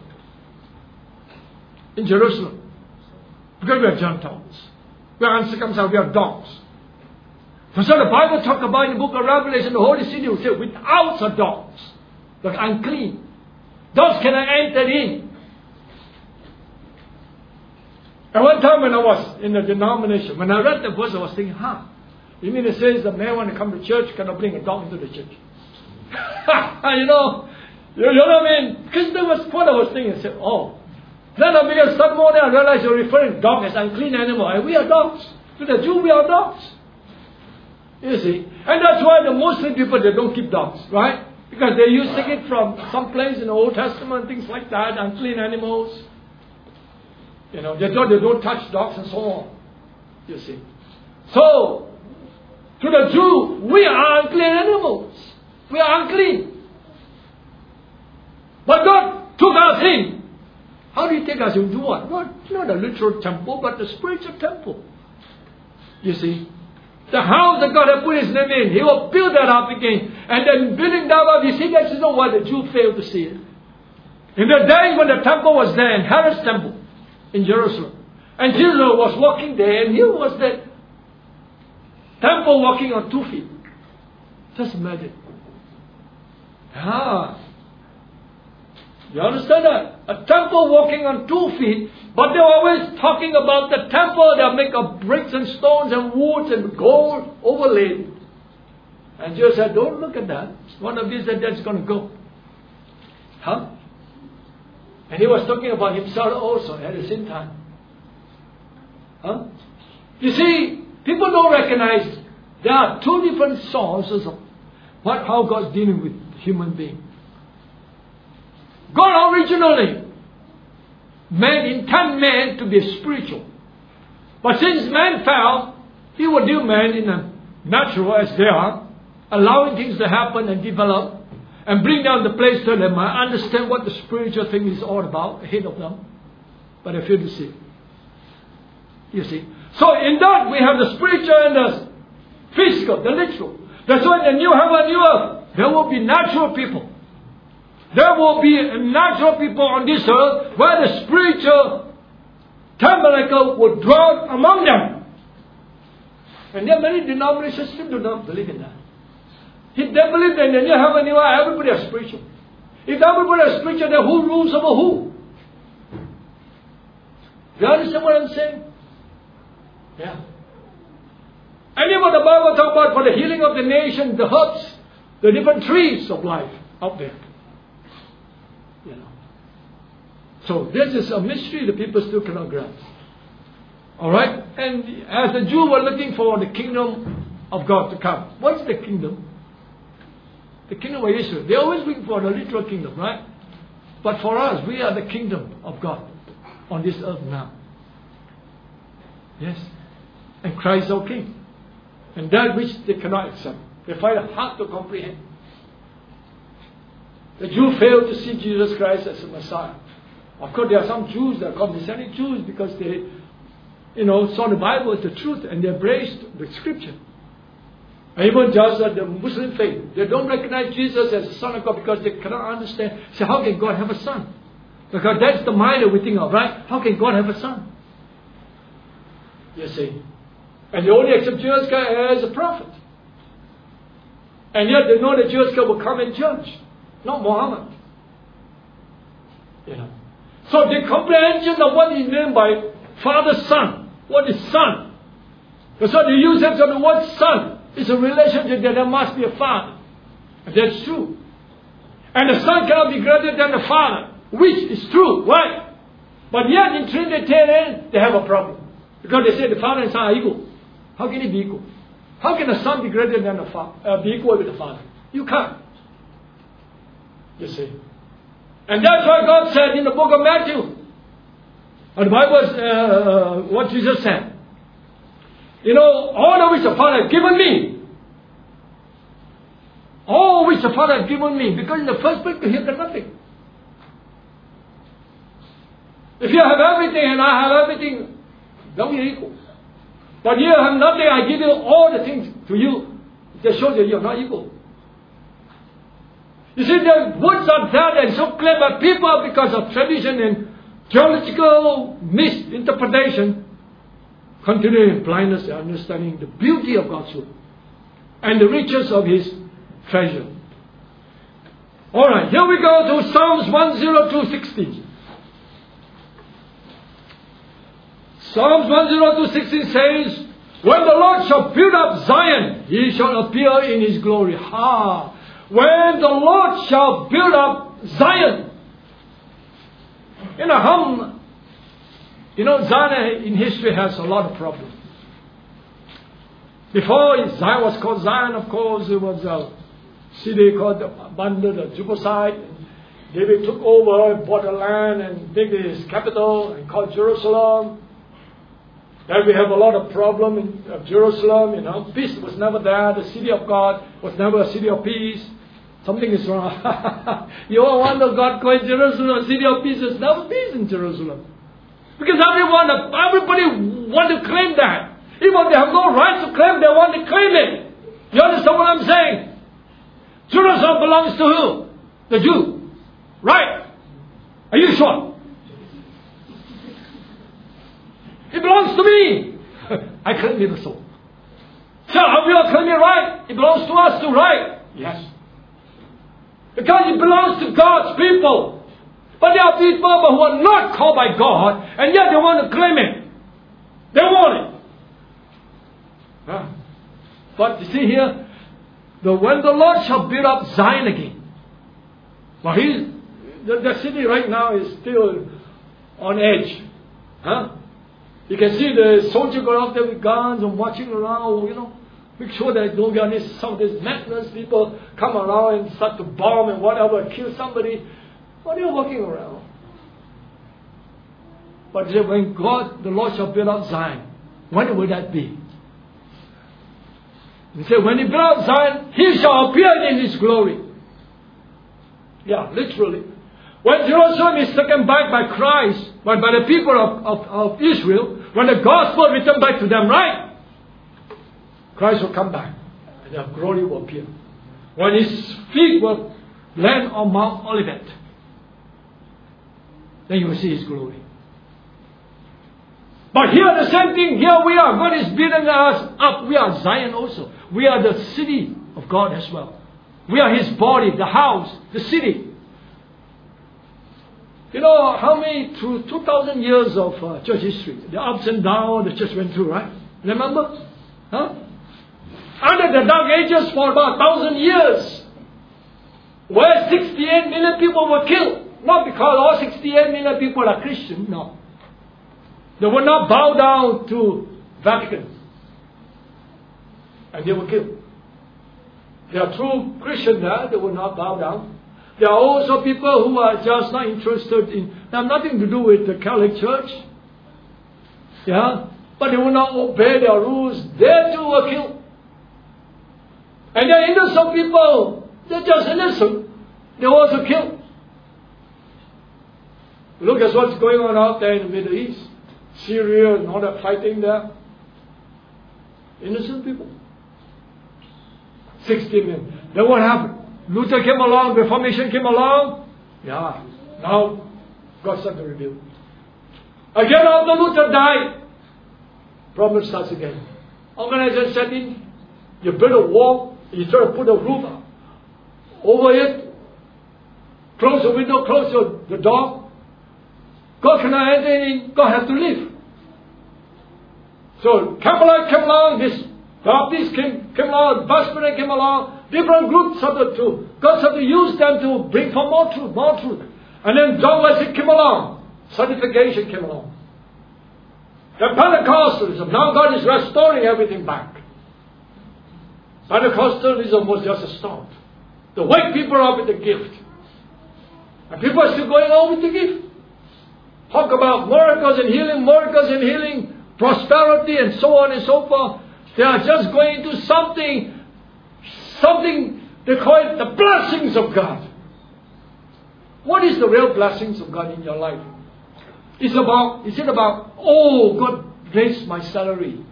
in Jerusalem. Because we are Gentiles. We are uncircumcised, we are dogs. So the Bible talks about in the book of Revelation, the Holy City will say, without the dogs, like unclean. Dogs cannot enter in. At one time when I was in the denomination, when I read the verse, I was thinking, huh, you mean it says the man when he come to church cannot bring a dog into the church? you know, you, you know what I mean? Because that was what I was thinking. I said, oh. Then I began some more, then I realized you're referring to dog as unclean animal. And we are dogs. To the Jew, we are dogs. You see? And that's why the Muslim people, they don't keep dogs, right? Because they used to get from some place in the Old Testament, things like that, unclean animals. You know, they thought they don't touch dogs and so on. You see. So, to the Jew, we are unclean animals. We are unclean. But God took us in. How do you take us into what? Not, not a literal temple, but the spiritual temple. You see. The house that God had put his name in, he will build that up again. And then building that up, you see, that is not what the Jew failed to see it. In the days when the temple was there, in Herod's temple, in Jerusalem. And Jesus was walking there, and here was the temple walking on two feet. Just imagine. Ah. You understand that? A temple walking on two feet, but they're always talking about the temple that make of bricks and stones and woods and gold overlaid. And Jesus said, don't look at that. One of these that that's going to go. Huh? And he was talking about himself also at the same time. Huh? You see, people don't recognize there are two different sources of what, how God's dealing with human beings. God originally man intended man to be spiritual. But since man fell, he will deal man in a natural as they are, allowing things to happen and develop, and bring down the place to them. I understand what the spiritual thing is all about ahead of them, but I fail to see. You see. So in that we have the spiritual and the physical, the literal. That's why in the new heaven, new earth, there will be natural people. There will be natural people on this earth where the spiritual tabernacle will dwell among them. And there are many denominations still do not believe in that. If they believe that in the new heaven, new earth, everybody is spiritual. If everybody is spiritual, then who rules over who? You understand what I'm saying? Yeah. And even the Bible talks about for the healing of the nation, the herbs, the different trees of life out there. You know. So this is a mystery the people still cannot grasp. Alright? And as the Jews were looking for the kingdom of God to come. What's the kingdom? The kingdom of Israel. They're always looking for the literal kingdom, right? But for us, we are the kingdom of God on this earth now. Yes. And Christ is our King. And that which they cannot accept. They find it hard to comprehend. The Jew failed to see Jesus Christ as a Messiah. Of course, there are some Jews that are called Messianic Jews because they, you know, saw the Bible as the truth and they embraced the Scripture. And even just uh, the Muslim faith, they don't recognize Jesus as the Son of God because they cannot understand. So how can God have a son? Because that's the mind that we think of, right? How can God have a son? You see. And they only accept Jesus Christ as a prophet. And yet they know that Jesus Christ will come and judge, not Muhammad. You know. So the comprehension of what is meant by Father, Son. What is Son? So the usage of the word Son is a relationship that there must be a Father. And that's true. And the Son cannot be greater than the Father, which is true, right? But yet in Trinitarian, they have a problem. Because they say the Father and Son are equal. How can it be equal? How can the Son be greater than the Father, uh, be equal with the Father? You can't. You see. And that's why God said in the book of Matthew, and the Bible is uh, what Jesus said. You know, all of which the Father has given me. All which the Father has given me. Because in the first place, you have nothing. If you have everything and I have everything, then we are equal. But you have nothing, I give you all the things to you. That shows that you are not equal. You see, the words are there and so clear, but people, because of tradition and theological misinterpretation, continue in blindness and understanding the beauty of God's word and the riches of His treasure. Alright, here we go to Psalms one oh two sixteen. Psalms one oh two sixteen says, when the Lord shall build up Zion, He shall appear in His glory. Ha! When the Lord shall build up Zion. You know, how, you know, Zion in history has a lot of problems. Before Zion was called Zion, of course, it was a city called Bandar, the Jebusite. David took over, bought the land, and built his capital, and called Jerusalem. Then we have a lot of problem in uh, Jerusalem, you know. Peace was never there. The city of God was never a city of peace. Something is wrong. You all wonder God called Jerusalem a city of peace. There's never peace in Jerusalem. Because everyone, everybody want to claim that. Even they have no right to claim, they want to claim it. You understand what I'm saying? Jerusalem belongs to who? The Jew. Right? Are you sure? It belongs to me. I claim it also. So are we all claiming right? It belongs to us too, right? Yes. Because it belongs to God's people. But there are people who are not called by God, and yet they want to claim it. They want it. Huh? But you see here, the, when the Lord shall build up Zion again. Well, he's, the, the city right now is still on edge. Huh? You can see the soldier going out there with guns and watching around, you know. Make sure that don't get any, some of these madness people come around and start to bomb and whatever, kill somebody. What are you walking around? But when God, the Lord shall build up Zion, when will that be? He said, when He build up Zion, He shall appear in His glory. Yeah, literally. When Jerusalem is taken back by Christ, by, by the people of, of, of Israel, when the gospel returned back to them, right? Christ will come back and their glory will appear. When His feet will land on Mount Olivet, then you will see His glory. But here the same thing, here we are. God is building us up. We are Zion also. We are the city of God as well. We are His body, the house, the city. You know how many, through two thousand years of uh, church history, the ups and downs the church went through, right? Remember? Huh? Under the Dark Ages for about a thousand years, where sixty-eight million people were killed. Not because all sixty-eight million people are Christian, no. They would not bow down to Vatican. And they were killed. There are true Christians there, they will not bow down. There are also people who are just not interested in, they have nothing to do with the Catholic Church. Yeah? But they will not obey their rules. They too were killed. And they're innocent people. They're just innocent. They were also killed. Look at what's going on out there in the Middle East. Syria and all that fighting there. Innocent people. sixty men. Then what happened? Luther came along, Reformation came along. Yeah. Now, God started to reveal. Again, after Luther died, problem starts again. Organization set in. You build a wall. You try to put a roof over it. Close the window, close the, the door. God cannot enter in. God has to leave. So, Campbellite came along, this Baptist came, came along, Presbyterian came along, different groups started to, God started to use them to bring for more truth, more truth. And then John Wesley came along, sanctification came along. The Pentecostalism, now God is restoring everything back. Pentecostalism was just a start. To wake people up with the gift. And people are still going on with the gift. Talk about miracles and healing, miracles and healing, prosperity and so on and so forth. They are just going into something, something, they call it the blessings of God. What is the real blessings of God in your life? It's about, is it about, oh, God raised my salary.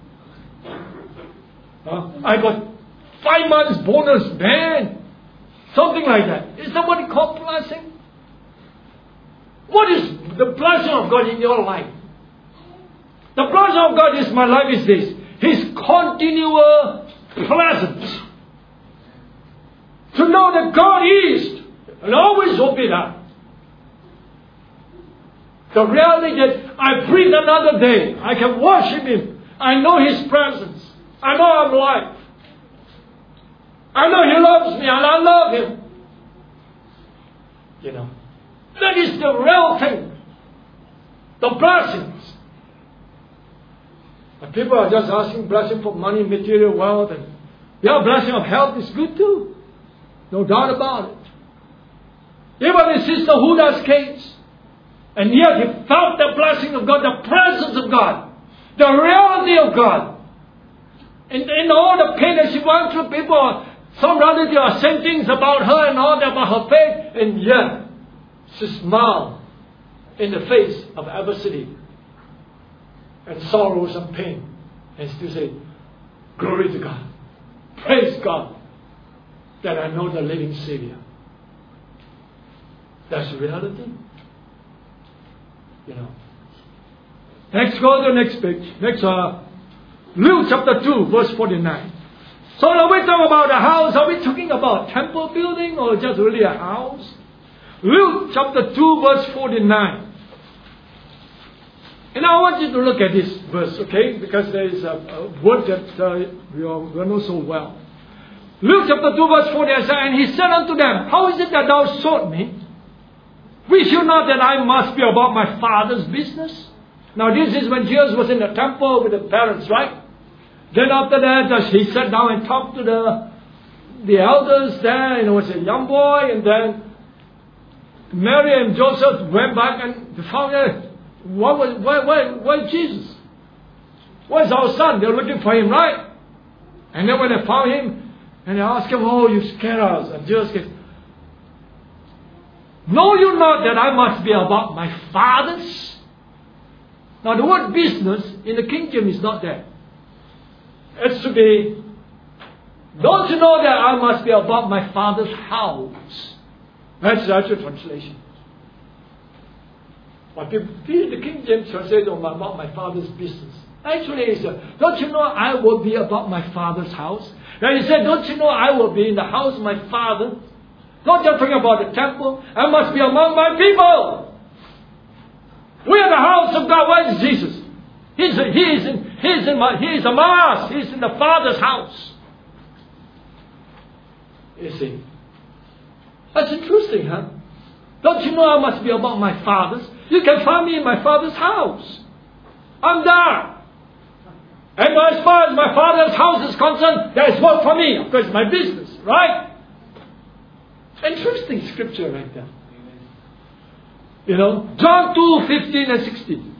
Uh, I got five months bonus, man. Something like that. Is that what you call blessing? What is the blessing of God in your life? The blessing of God in my life is this. His continual presence. To know that God is, and always will be that. The reality that I breathe another day. I can worship Him. I know His presence. I know I'm alive. I know He loves me and I love Him. You know. That is the real thing. The blessings. And people are just asking blessing for money, material wealth, and yeah, blessing of health is good too. No doubt about it. Even his sister Huda's case. And yet he felt the blessing of God, the presence of God, the reality of God. In, in all the pain that she went through, people, some relatives are saying things about her and all that, about her faith, and yet she smiled in the face of adversity and sorrows and pain, and still say, glory to God. Praise God that I know the living Savior. That's reality. You know. Next, go to the next page. Next, uh, Luke chapter two, verse forty-nine. So when we talk about a house, are we talking about a temple building or just really a house? Luke chapter two, verse forty-nine. And I want you to look at this verse, okay? Because there is a, a word that uh, we, all, we know so well. Luke chapter two, verse forty-nine. And he said unto them, how is it that thou sought me? Wish you not that I must be about my Father's business? Now this is when Jesus was in the temple with the parents, right? Then after that, he sat down and talked to the the elders there, and it was a young boy, and then Mary and Joseph went back and found out, what was, where, where, where's Jesus? Where's our son? They were looking for him, right? And then when they found him, and they asked him, oh, you scared us. And Jesus said, know you not that I must be about my Father's? Now the word business in the King James is not there. It's to be, don't you know that I must be about my Father's house? That's the actual translation. But the, the King James translates about my Father's business. Actually, it's a, don't you know I will be about my Father's house? Now he said, don't you know I will be in the house of my Father? Not just talking about the temple. I must be among my people. We are the house of God. Where is Jesus? He's, he is in, he is in my, he is among us. He's in the Father's house. You see. That's interesting, huh? Don't you know I must be about my Father's? You can find me in my Father's house. I'm there. And as far as my Father's house is concerned, there is work for me. Of course, it's my business, right? Interesting scripture right there. You know, John two, fifteen and sixteen.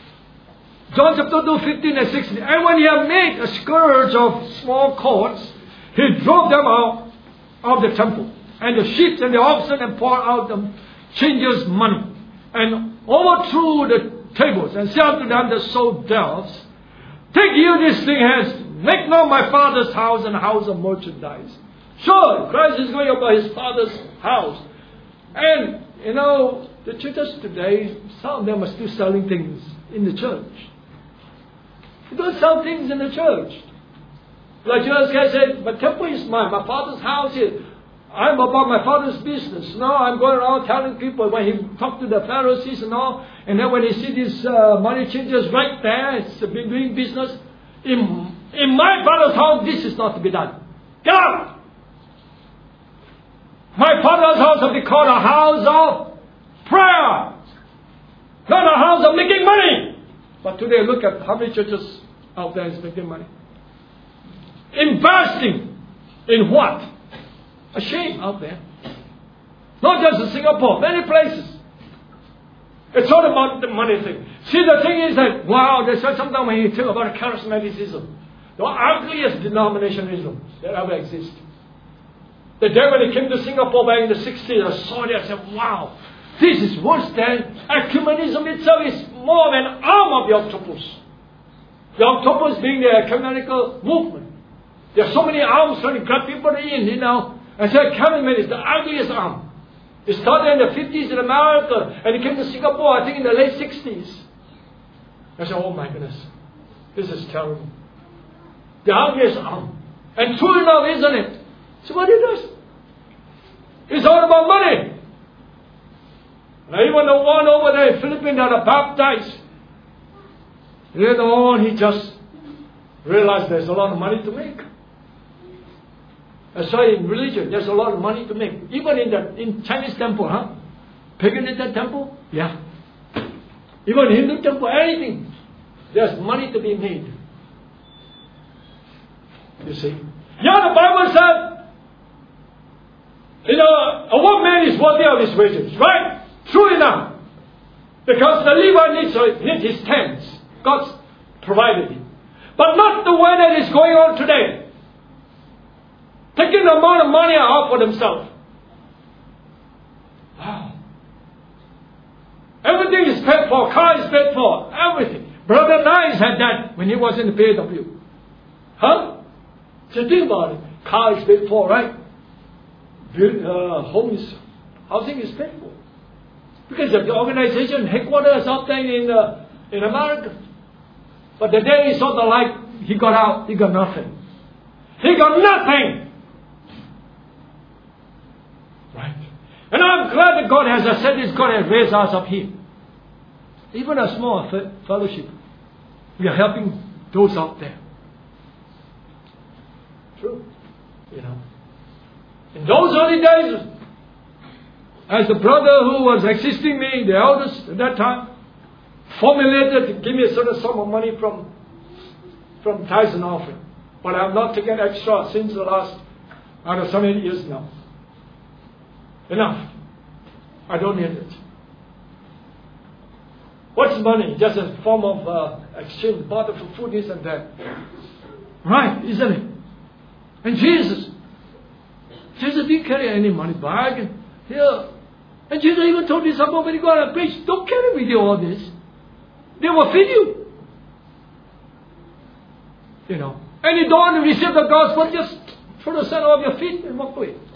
John chapter two, fifteen and sixteen. And when he had made a scourge of small cords, He drove them out of the temple. And the sheep and the oxen and poured out the changers' money. And overthrew the tables and said unto them that sold doves, take you this thing hence, make not my father's house an house of merchandise. Sure, Christ is going about his father's house. And, you know, the churches today, some of them are still selling things in the church. You don't sell things in the church. Like Jesus Christ said, my temple is mine, my father's house is. I'm about my father's business. No, I'm going around telling people when he talked to the Pharisees and all, and then when he see these uh, money changers right there, it's been doing business. In, in my father's house, this is not to be done. Get out! My father's house will be called a house of prayer, not a house of making money. But today, look at how many churches out there is making money. Investing in what? A shame out there. Not just in Singapore, many places. It's all about the money thing. See, the thing is that, wow, there's sometimes when you think about charismaticism, the ugliest denominationism that ever exists. The day when they came to Singapore back in the sixties, I saw it, I said, wow, this is worse than ecumenism itself. Is more of an arm of the octopus. The octopus being the ecumenical movement. There are so many arms trying to grab people in, you know. And so ecumenism is the ugliest arm. It started in the fifties in America, and it came to Singapore, I think, in the late sixties. I said, oh my goodness, this is terrible. The ugliest arm. And true enough, isn't it? So what it does? It's all about money. Now even the one over there in Philippines that are baptized, later on he just realized there's a lot of money to make. Uh, sorry, in religion, there's a lot of money to make. Even in the in Chinese temple, huh? Paganism temple, yeah. Even Hindu temple, anything. There's money to be made. You see? Yeah, the Bible said, you know, a one man is worthy of his wages, right? True enough. Because the Levite needs, uh, needs his tents. God's provided him. But not the way that is going on today. Taking the amount of money out for themselves. Wow. Everything is paid for. Car is paid for. Everything. Brother Nice had that when he was in the P A W. Huh? So think about it. Car is paid for, right? Uh, homes, housing is paid for. Because of the organization headquarters out there in, uh, in America. But the day he saw the light, he got out, he got nothing. He got nothing! Right. And I'm glad that God has, I said this, God has raised us up here. Even a small fellowship. We are helping those out there. True. You know. In those early days, as the brother who was assisting me, the eldest at that time, formulated to give me a certain sum of money from, from tithes and offering. But I'm not taking extra since the last, I don't know, so many years now. Enough. I don't need it. What's money? Just a form of uh, exchange, barter for food, this and that. Right, isn't it? And Jesus, Jesus didn't carry any money bag. Here. And Jesus even told his disciples when he got and preached, don't carry with you all this. They will feed you. You know. And you don't want to receive the gospel, just throw the sand off your feet and walk away.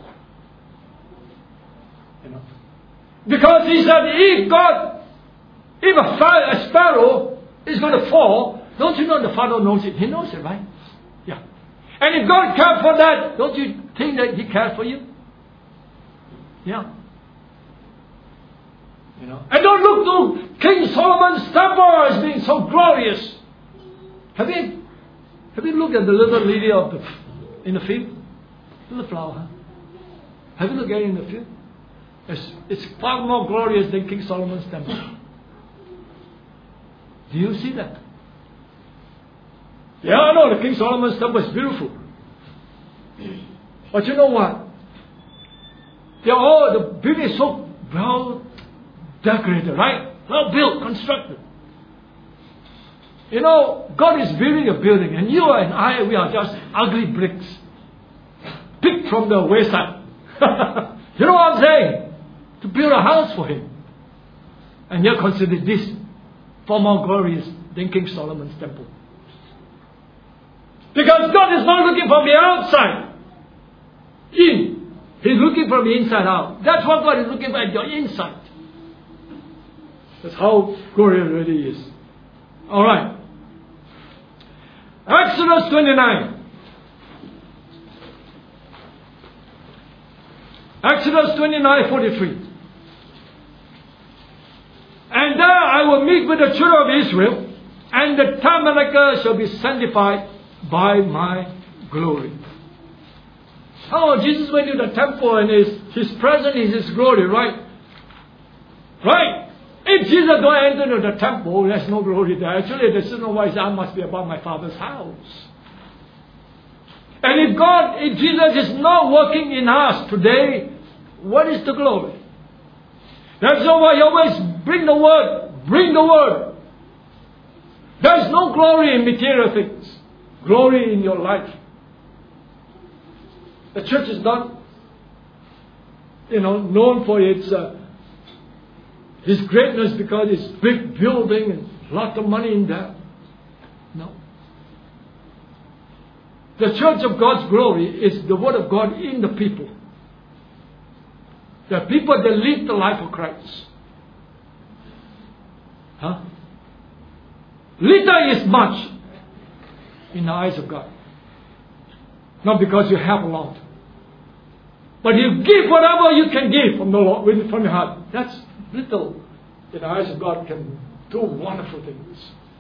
You know. Because he said, if God, if a, a sparrow is going to fall, don't you know the Father knows it? He knows it, right? Yeah. And if God cared for that, don't you think that He cares for you? Yeah. You know. And don't look to King Solomon's temple as being so glorious. Have you have you looked at the little lily of the in the field? Little flower, huh? Have you looked at it in the field? It's, it's far more glorious than King Solomon's temple. Do you see that? Yeah, I know the King Solomon's temple is beautiful. But you know what? They're all, the building is so well decorated, right? Well built, constructed. You know, God is building a building, and you and I, we are just ugly bricks. leap from the wayside. You know what I'm saying? To build a house for him. And yet consider this far more glorious than King Solomon's temple. Because God is not looking from the outside in. He's looking from the inside out. That's what God is looking for, at your inside. That's how glorious it really is. Alright. Exodus twenty-nine. Exodus twenty-nine forty-three. And there I will meet with the children of Israel, and the tabernacle shall be sanctified by my glory. Oh, Jesus went to the temple and his, his presence is his glory, right? Right? If Jesus don't enter into the temple, there's no glory there. Actually, the reason why I must be about my Father's house. And if God, if Jesus is not working in us today, what is the glory? That's why you always bring the word, bring the word. There's no glory in material things. Glory in your life. The church is not, you know, known for its uh, its greatness because it's big building and lots of money in there. No. The church of God's glory is the word of God in the people. The people that live the life of Christ. Huh? Little is much in the eyes of God. Not because you have a lot. But you give whatever you can give from the Lord, from your heart. That's little in the eyes of God can do wonderful things.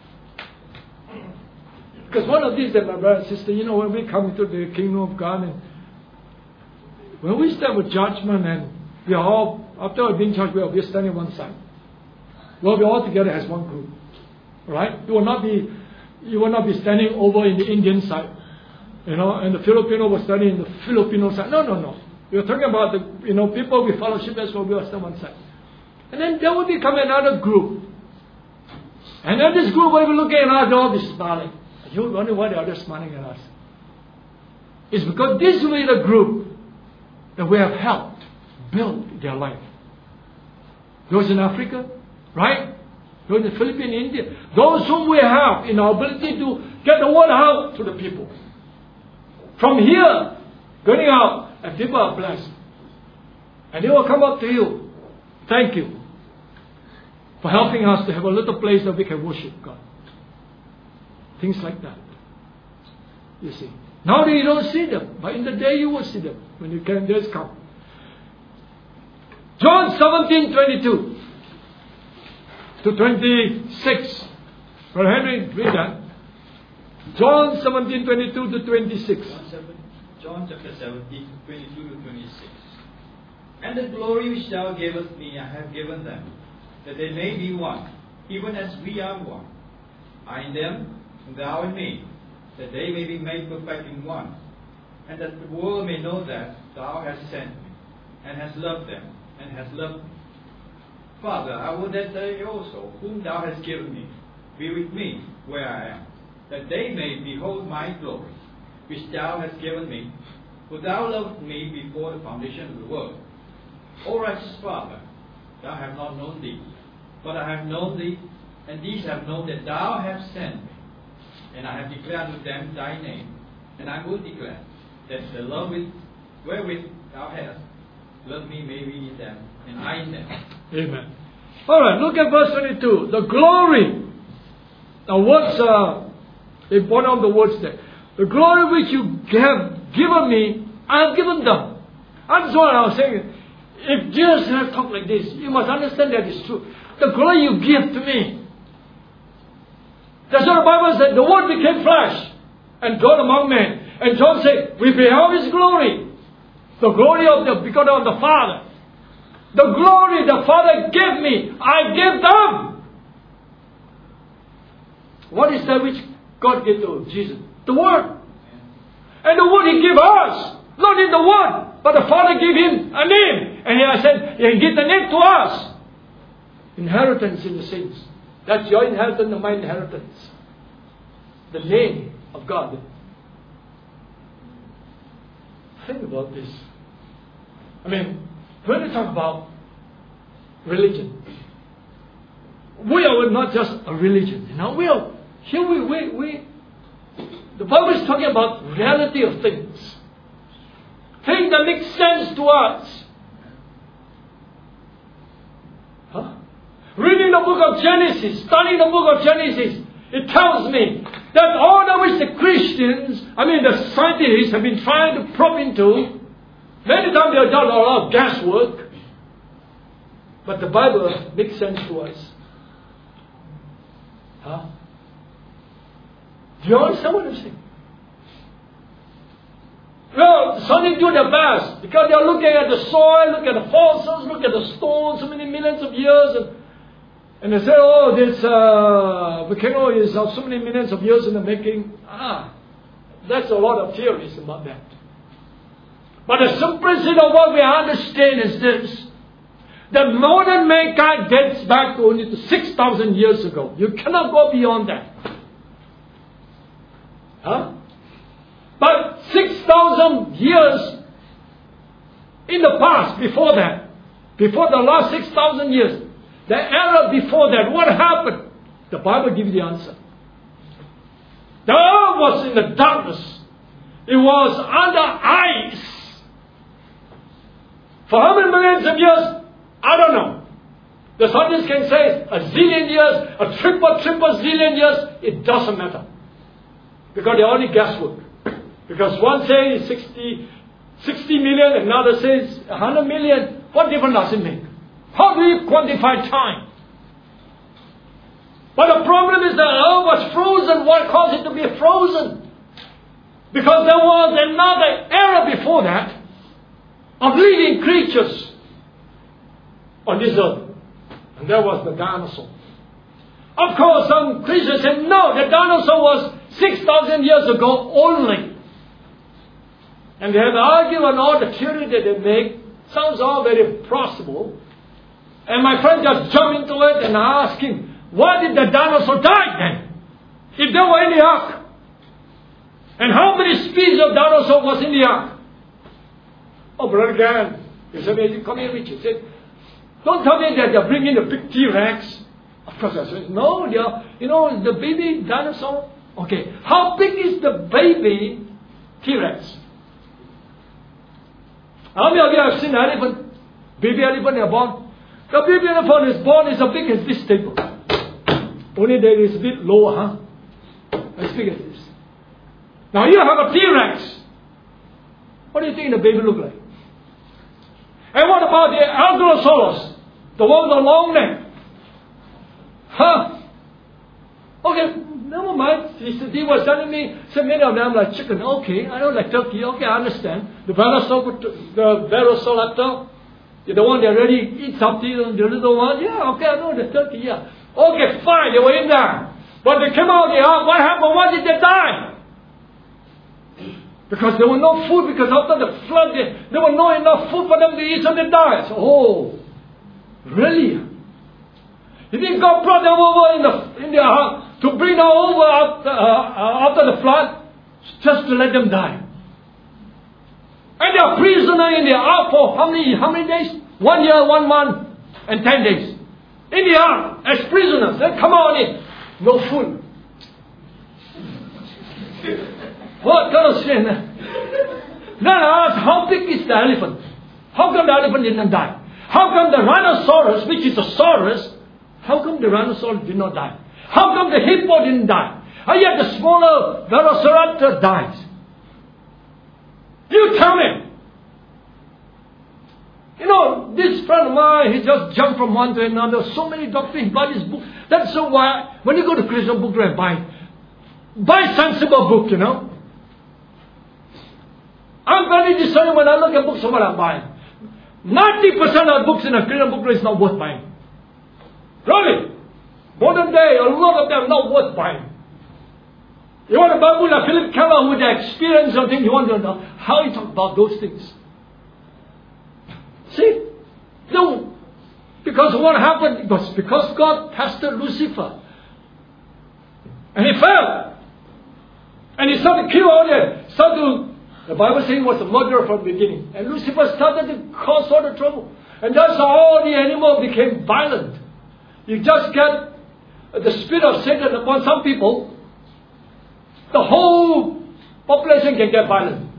Because one of these, that my brother and sister, you know, when we come into the kingdom of God and when we stand with judgment and we are all, after we've been judged, we are standing one side. We'll be all together as one group. Right? You will not be, you will not be standing over in the Indian side. You know, and the Filipino was standing in the Filipino side. No, no, no. We are talking about the, you know, people we fellowship as well, we are still one side. And then there will become another group. And then this group will be looking at us, they'll be smiling. You wonder why the others smiling at us. It's because this will be the group that we have helped build their life. Those in Africa, right? Those in the Philippines, India. Those whom we have in our ability to get the word out to the people. From here, going out, and people are blessed. And they will come up to you. Thank you for helping us to have a little place that we can worship God. Things like that. You see. Now you don't see them, but in the day you will see them when you can days come. John seventeen twenty-two to twenty-six. Brother Henry, read that. John seventeen twenty-two to twenty-six. John chapter seventeen, twenty-two to twenty-six. And the glory which thou gavest me, I have given them, that they may be one, even as we are one. I in them, and thou in me, that they may be made perfect in one, and that the world may know that thou hast sent me, and hast loved them, and hast loved me. Father, I would that they also, whom thou hast given me, be with me where I am, that they may behold my glory, which thou hast given me, for thou loved me before the foundation of the world. O righteous Father, thou hast not known thee, but I have known thee, and these have known that thou hast sent me. And I have declared to them thy name, and I will declare that the love with, wherewith thou hast loved me may be in them, and I in them. Amen. Alright, look at verse twenty-two. The glory. Now what's uh, important of the words there? The glory which you have given me, I have given them. That's what I was saying. If Jesus had talked like this, you must understand that it's true. The glory you give to me. That's what the Bible said. The Word became flesh and dwelt among men. And John said, we beheld His glory. The glory of the begotten of the Father. The glory the Father gave me, I gave them. What is that which God gave to Jesus? The Word. And the Word He gave us. Not in the Word, but the Father gave Him a name. And He said, He gave the name to us. Inheritance in the saints. That's your inheritance and my inheritance. The name of God. think about this. I mean, when we talk about religion, we are not just a religion, you know. We are here. We we we. The Bible is talking about reality of things, things that make sense to us. Huh? Reading the book of Genesis, studying the book of Genesis, it tells me that all that which the Christians, I mean the scientists, have been trying to probe into, many times they have done a lot of guesswork, but the Bible makes sense to us. Huh? Do you understand what I'm saying? Well, scientists do their best because they are looking at the soil, look at the fossils, look at the stones, so many millions of years, and, and they say, oh, this uh, volcano is uh, so many millions of years in the making. Ah, that's a lot of theories about that. But the simplicity of what we understand is this: that modern mankind dates back to only to six thousand years ago. You cannot go beyond that. Huh? But six thousand years in the past, before that, before the last six thousand years, the era before that, what happened? The Bible gives the answer. The earth was in the darkness. It was under ice. For how many millions of years? I don't know. The scientists can say a zillion years, a triple, triple zillion years. It doesn't matter. Because they're only guesswork. Because one says sixty, sixty million, another says one hundred million. What difference does it make? How do you quantify time? But the problem is the earth was frozen. What caused it to be frozen? Because there was another era before that of living creatures on this earth. And that was the dinosaur. Of course, some Christians say, no, the dinosaur was six thousand years ago only. And they have argued on all the theory that they make. Sounds all very plausible. And my friend just jumped into it and asked him, why did the dinosaur die then? If there were any ark? And how many species of dinosaur was in the ark? Oh, Brother Gant, he said, come here, Richard. He said, don't tell me that they're bringing a big T-Rex. Of course, I said, no, they're, you know, the baby dinosaur. Okay, how big is the baby T-Rex? How many of you have seen an elephant? Baby elephant, they are born. The baby elephant is born is as big as this table. Only that is a bit lower, huh? As big as this. Now you have a T-Rex. What do you think the baby look like? And what about the Allosaurus? The one with the long neck? Huh? Okay, never mind. He, he was telling me, so many of them like chicken. Okay, I don't like turkey. Okay, I understand. The Velociraptor, the Velociraptor, the one that really eats up the, the little one. Yeah, okay, I know the turkey, yeah. Okay, fine, they were in there. But they came out of the ark. What happened? Why did they die? Because there was no food, because after the flood, there, there was not enough food for them to eat, so they died. So, oh, really? You think God brought them over in the, in the ark to bring them over after, uh, after the flood? Just to let them die. And they are prisoners in the ark for how many, how many days? One year, one month, and ten days. In the ark, as prisoners. They come out in. No food. What kind of sin? Then I asked, how big is the elephant? How come the elephant didn't die? How come the rhinoceros, which is a saurus, how come the rhinoceros did not die? How come the hippo didn't die? And yet the smaller velociraptor dies. You tell me. You know, this friend of mine, he just jumped from one to another. So many doctrines, he bought his book. That's so why, when you go to Christian book and buy, buy sensible book, you know. I'm very discerning when I look at books of what I'm buying. ninety percent of books in a Christian book is not worth buying. Really. Modern day, a lot of them are not worth buying. You want to buy a book like Philip Keller with the experience of things, you want to know how he talks about those things. See? No. Because what happened? It was because God tested Lucifer. And he fell. And he started to kill all the, started to The Bible says he was a murderer from the beginning. And Lucifer started to cause all the trouble. And that's how all the animals became violent. You just get the spirit of Satan upon some people, the whole population can get violent.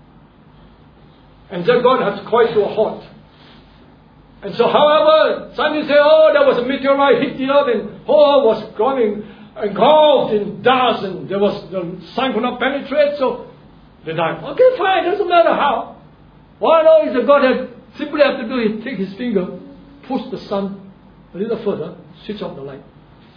And then God has to call it to a halt. And so, however, some you say, oh, there was a meteorite hit the earth and oh, was going engulfed in dust and there was the sun could not penetrate, so they died. Okay, fine, doesn't matter how. What I know is that God had simply have to do is take his finger, push the sun a little further, switch off the light.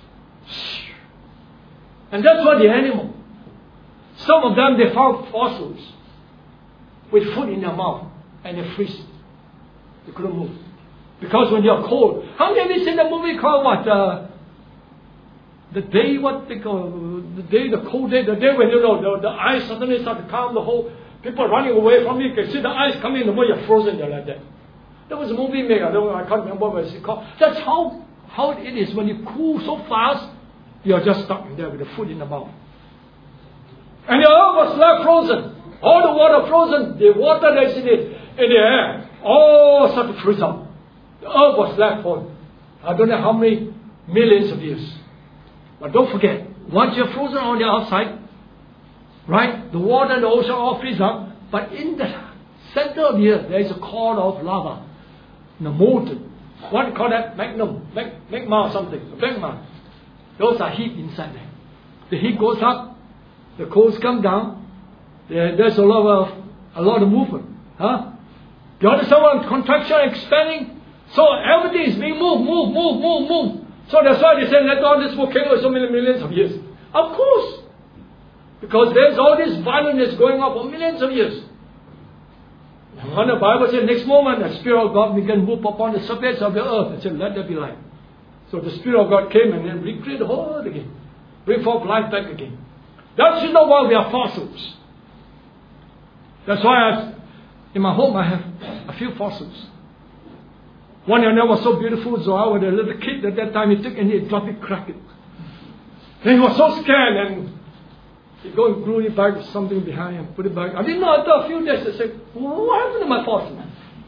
And that's what the animal. Some of them they found fossils with food in their mouth and they freeze. They couldn't move. Because when you're cold, how many of you seen the movie called what? Uh, the day, what they call, the day, the cold day, the day when you know the, the ice suddenly start to calm the whole, people running away from you, you can see the ice coming, the more you're frozen, you're like that. There was a movie made, I don't know, I can't remember what it's called. That's how, how it is. When you cool so fast, you're just stuck in there with the food in the mouth. And the earth was left frozen. All the water frozen, the water that's in, it, in the air, all started to freeze up. The earth was left for, I don't know how many millions of years. But don't forget, once you're frozen on the outside, right, the water and the ocean all freeze up, but in the center of the earth, there is a core of lava, the molten. What do you call that? Magnum, mag, magma or something, magma. Those are heat inside there. The heat goes up, the coals come down, there, there's a lot of a lot of movement. Huh? Do you understand what contraction, expanding? So everything is being moved, move, move, move, move. So that's why they say let down this volcano so many millions of years. Of course. Because there's all this violence going on for millions of years. And when the Bible says next moment the Spirit of God began to move upon the surface of the earth and said, let there be light. So the Spirit of God came and then recreated the whole earth again. Bring forth life back again. That's you know why we are fossils. That's why I, in my home I have a few fossils. One of them was so beautiful, so I was a little kid at that time, he took and he dropped it, cracked it. And he was so scared and he go and glue it back with something behind him, put it back. I didn't know after a few days, I said, what happened to my fossil?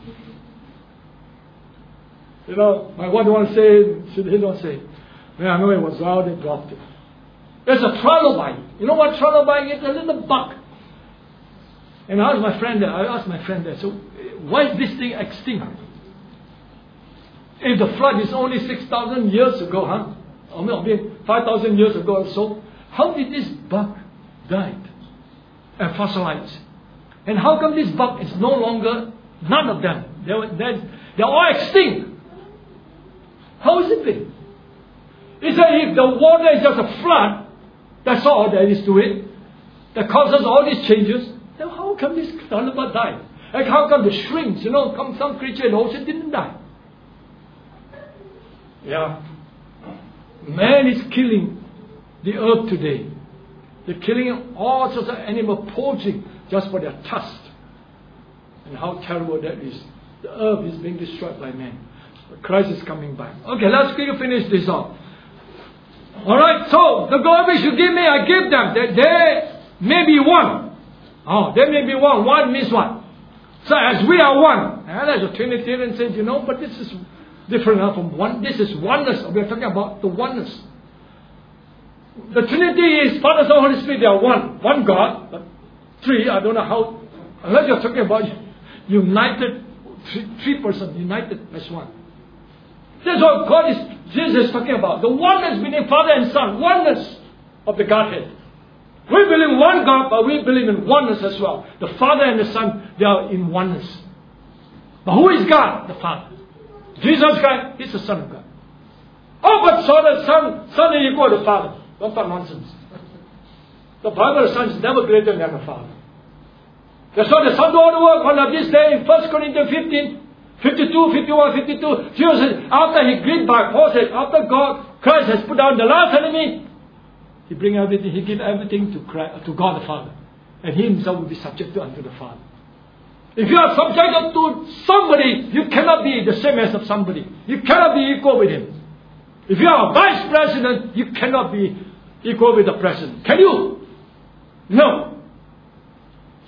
You know, my wife want to say, she didn't want to say, man, I know it was out, they dropped it. There's a trilobite. You know what trilobite is? A little bug. And I asked my friend there, I asked my friend there, so why is this thing extinct? If the flood is only six thousand years ago, huh? Or maybe five thousand years ago or so, how did this bug die and fossilize? And how come this bug is no longer, none of them, they're, they're, they're all extinct? How is it been? Is that if the water is just a flood, that's all there is to it, that causes all these changes, then how come this trilobite died? And how come the shrimps, you know, come some creature in the ocean didn't die? Yeah. Man is killing the earth today. They're killing all sorts of animal poaching just for their tusk. And how terrible that is. The earth is being destroyed by man. But Christ is coming back. Okay, let's quickly finish this off. Alright, so the glory which you give me, I give them. That they may be one. Oh, they may be one. One means what? So as we are one. And as a Trinitarian says, you know, but this is different now from one. This is oneness. We're talking about the oneness. The Trinity is Father, Son, Holy Spirit. They are one. One God. But three, I don't know how. Unless you're talking about united, three, three persons united as one. That's what God is, Jesus is talking about. The oneness between Father and Son. Oneness of the Godhead. We believe in one God, but we believe in oneness as well. The Father and the Son, they are in oneness. But who is God? The Father. Jesus Christ is the Son of God. Oh, but so the Son, Son is equal to the Father. Don't talk nonsense. The Bible, the Son is never greater than the Father. That's why the Son do all the work on this day in First Corinthians fifteen, fifty-two, fifty-one, fifty-two. Jesus, after he agreed by Paul said, after God, Christ has put down the last enemy, he bring everything, he give everything to Christ, to God the Father. And he himself will be subjected unto the Father. If you are subjected to somebody, you cannot be the same as of somebody. You cannot be equal with him. If you are a vice president, you cannot be equal with the president. Can you? No.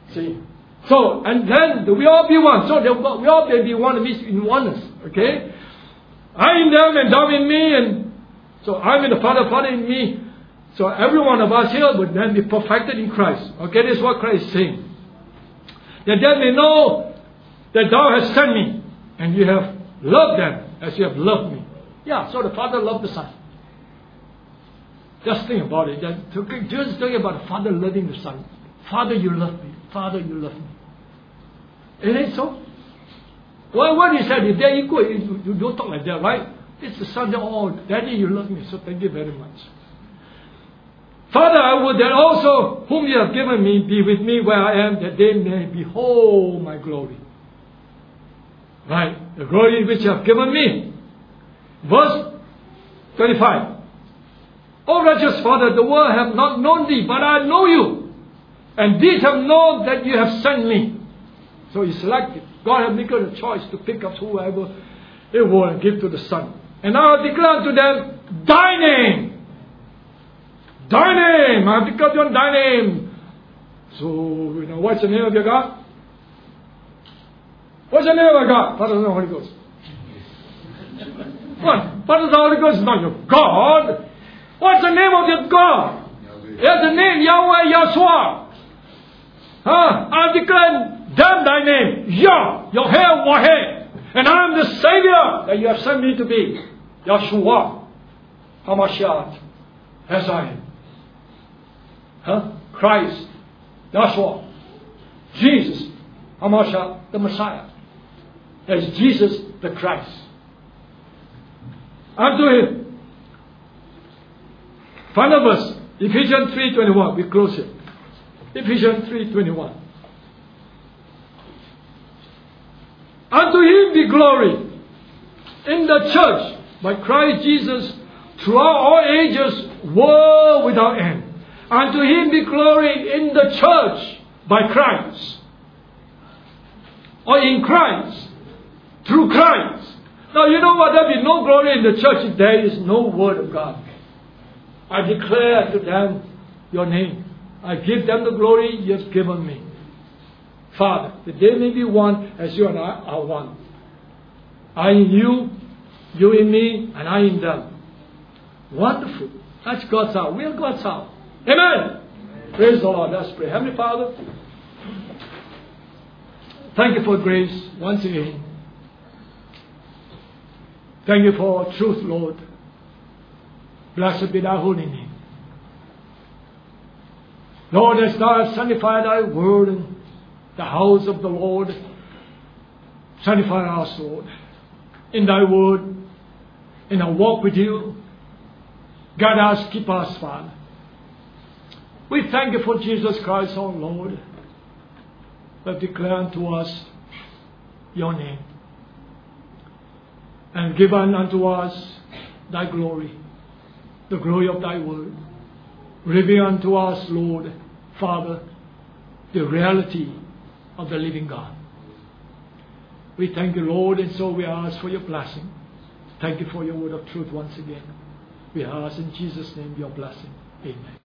See? So, and then we all be one. So we all may be one in oneness. Okay? I in them and thou in me, and so I'm in the Father, Father in me. So every one of us here would then be perfected in Christ. Okay, this is what Christ is saying. That they may know that thou hast sent me, and you have loved them as you have loved me. Yeah, so the Father loved the Son. Just think about it. Just think about the Father loving the Son. Father, you love me. Father, you love me. It ain't so. Well, what he said, if they're equal, you, you don't talk like that, right? It's the Son. Oh, Daddy, you love me, so thank you very much. Father, I would that also whom you have given me be with me where I am, that they may behold my glory. Right, the glory which you have given me. Verse twenty-five. O righteous Father, the world have not known thee, but I know you. And these have known that you have sent me. So he selected. God has made a choice to pick up whoever it will and give to the Son. And I will declare unto them, thy name. Thy name. I have declared on thy name. So, you know, what's the name of your God? What's the name of your God? Father, Son, and Holy Ghost. What? Father, Son, Holy Ghost is not your God. What's the name of your God? It's the name Yahweh Yahshua. Huh? I declare them thy name. Yah, Yahweh Waheh. And I am the Savior that you have sent me to be. Yahshua. Hamashiach. As I am. Huh? Christ. Yahshua. Jesus. Hamashiach, the Messiah. That is Jesus the Christ. Unto him. Final verse. Ephesians three twenty-one. We close it. Ephesians three twenty-one. Unto him be glory in the church by Christ Jesus throughout all ages, world without end. Unto him be glory in the church by Christ, or in Christ, through Christ. Now you know what? There be no glory in the church if there is no word of God. I declare unto them your name. I give them the glory you have given me. Father, that they may be one as you and I are one. I in you, you in me, and I in them. Wonderful. That's God's house. We are God's house. Amen. Amen. Praise the Lord. Let's pray. Heavenly Father, thank you for grace once again. Thank you for truth, Lord. Blessed be thy holy name. Lord, as thou hast sanctified thy word in the house of the Lord, sanctify us, Lord, in thy word, in our walk with you. Guide us, keep us, Father. We thank you for Jesus Christ, our Lord, that declare unto us your name. And give unto us thy glory, the glory of thy word. Reveal unto us, Lord, Father, the reality of the living God. We thank you, Lord, and so we ask for your blessing. Thank you for your word of truth once again. We ask in Jesus' name your blessing. Amen.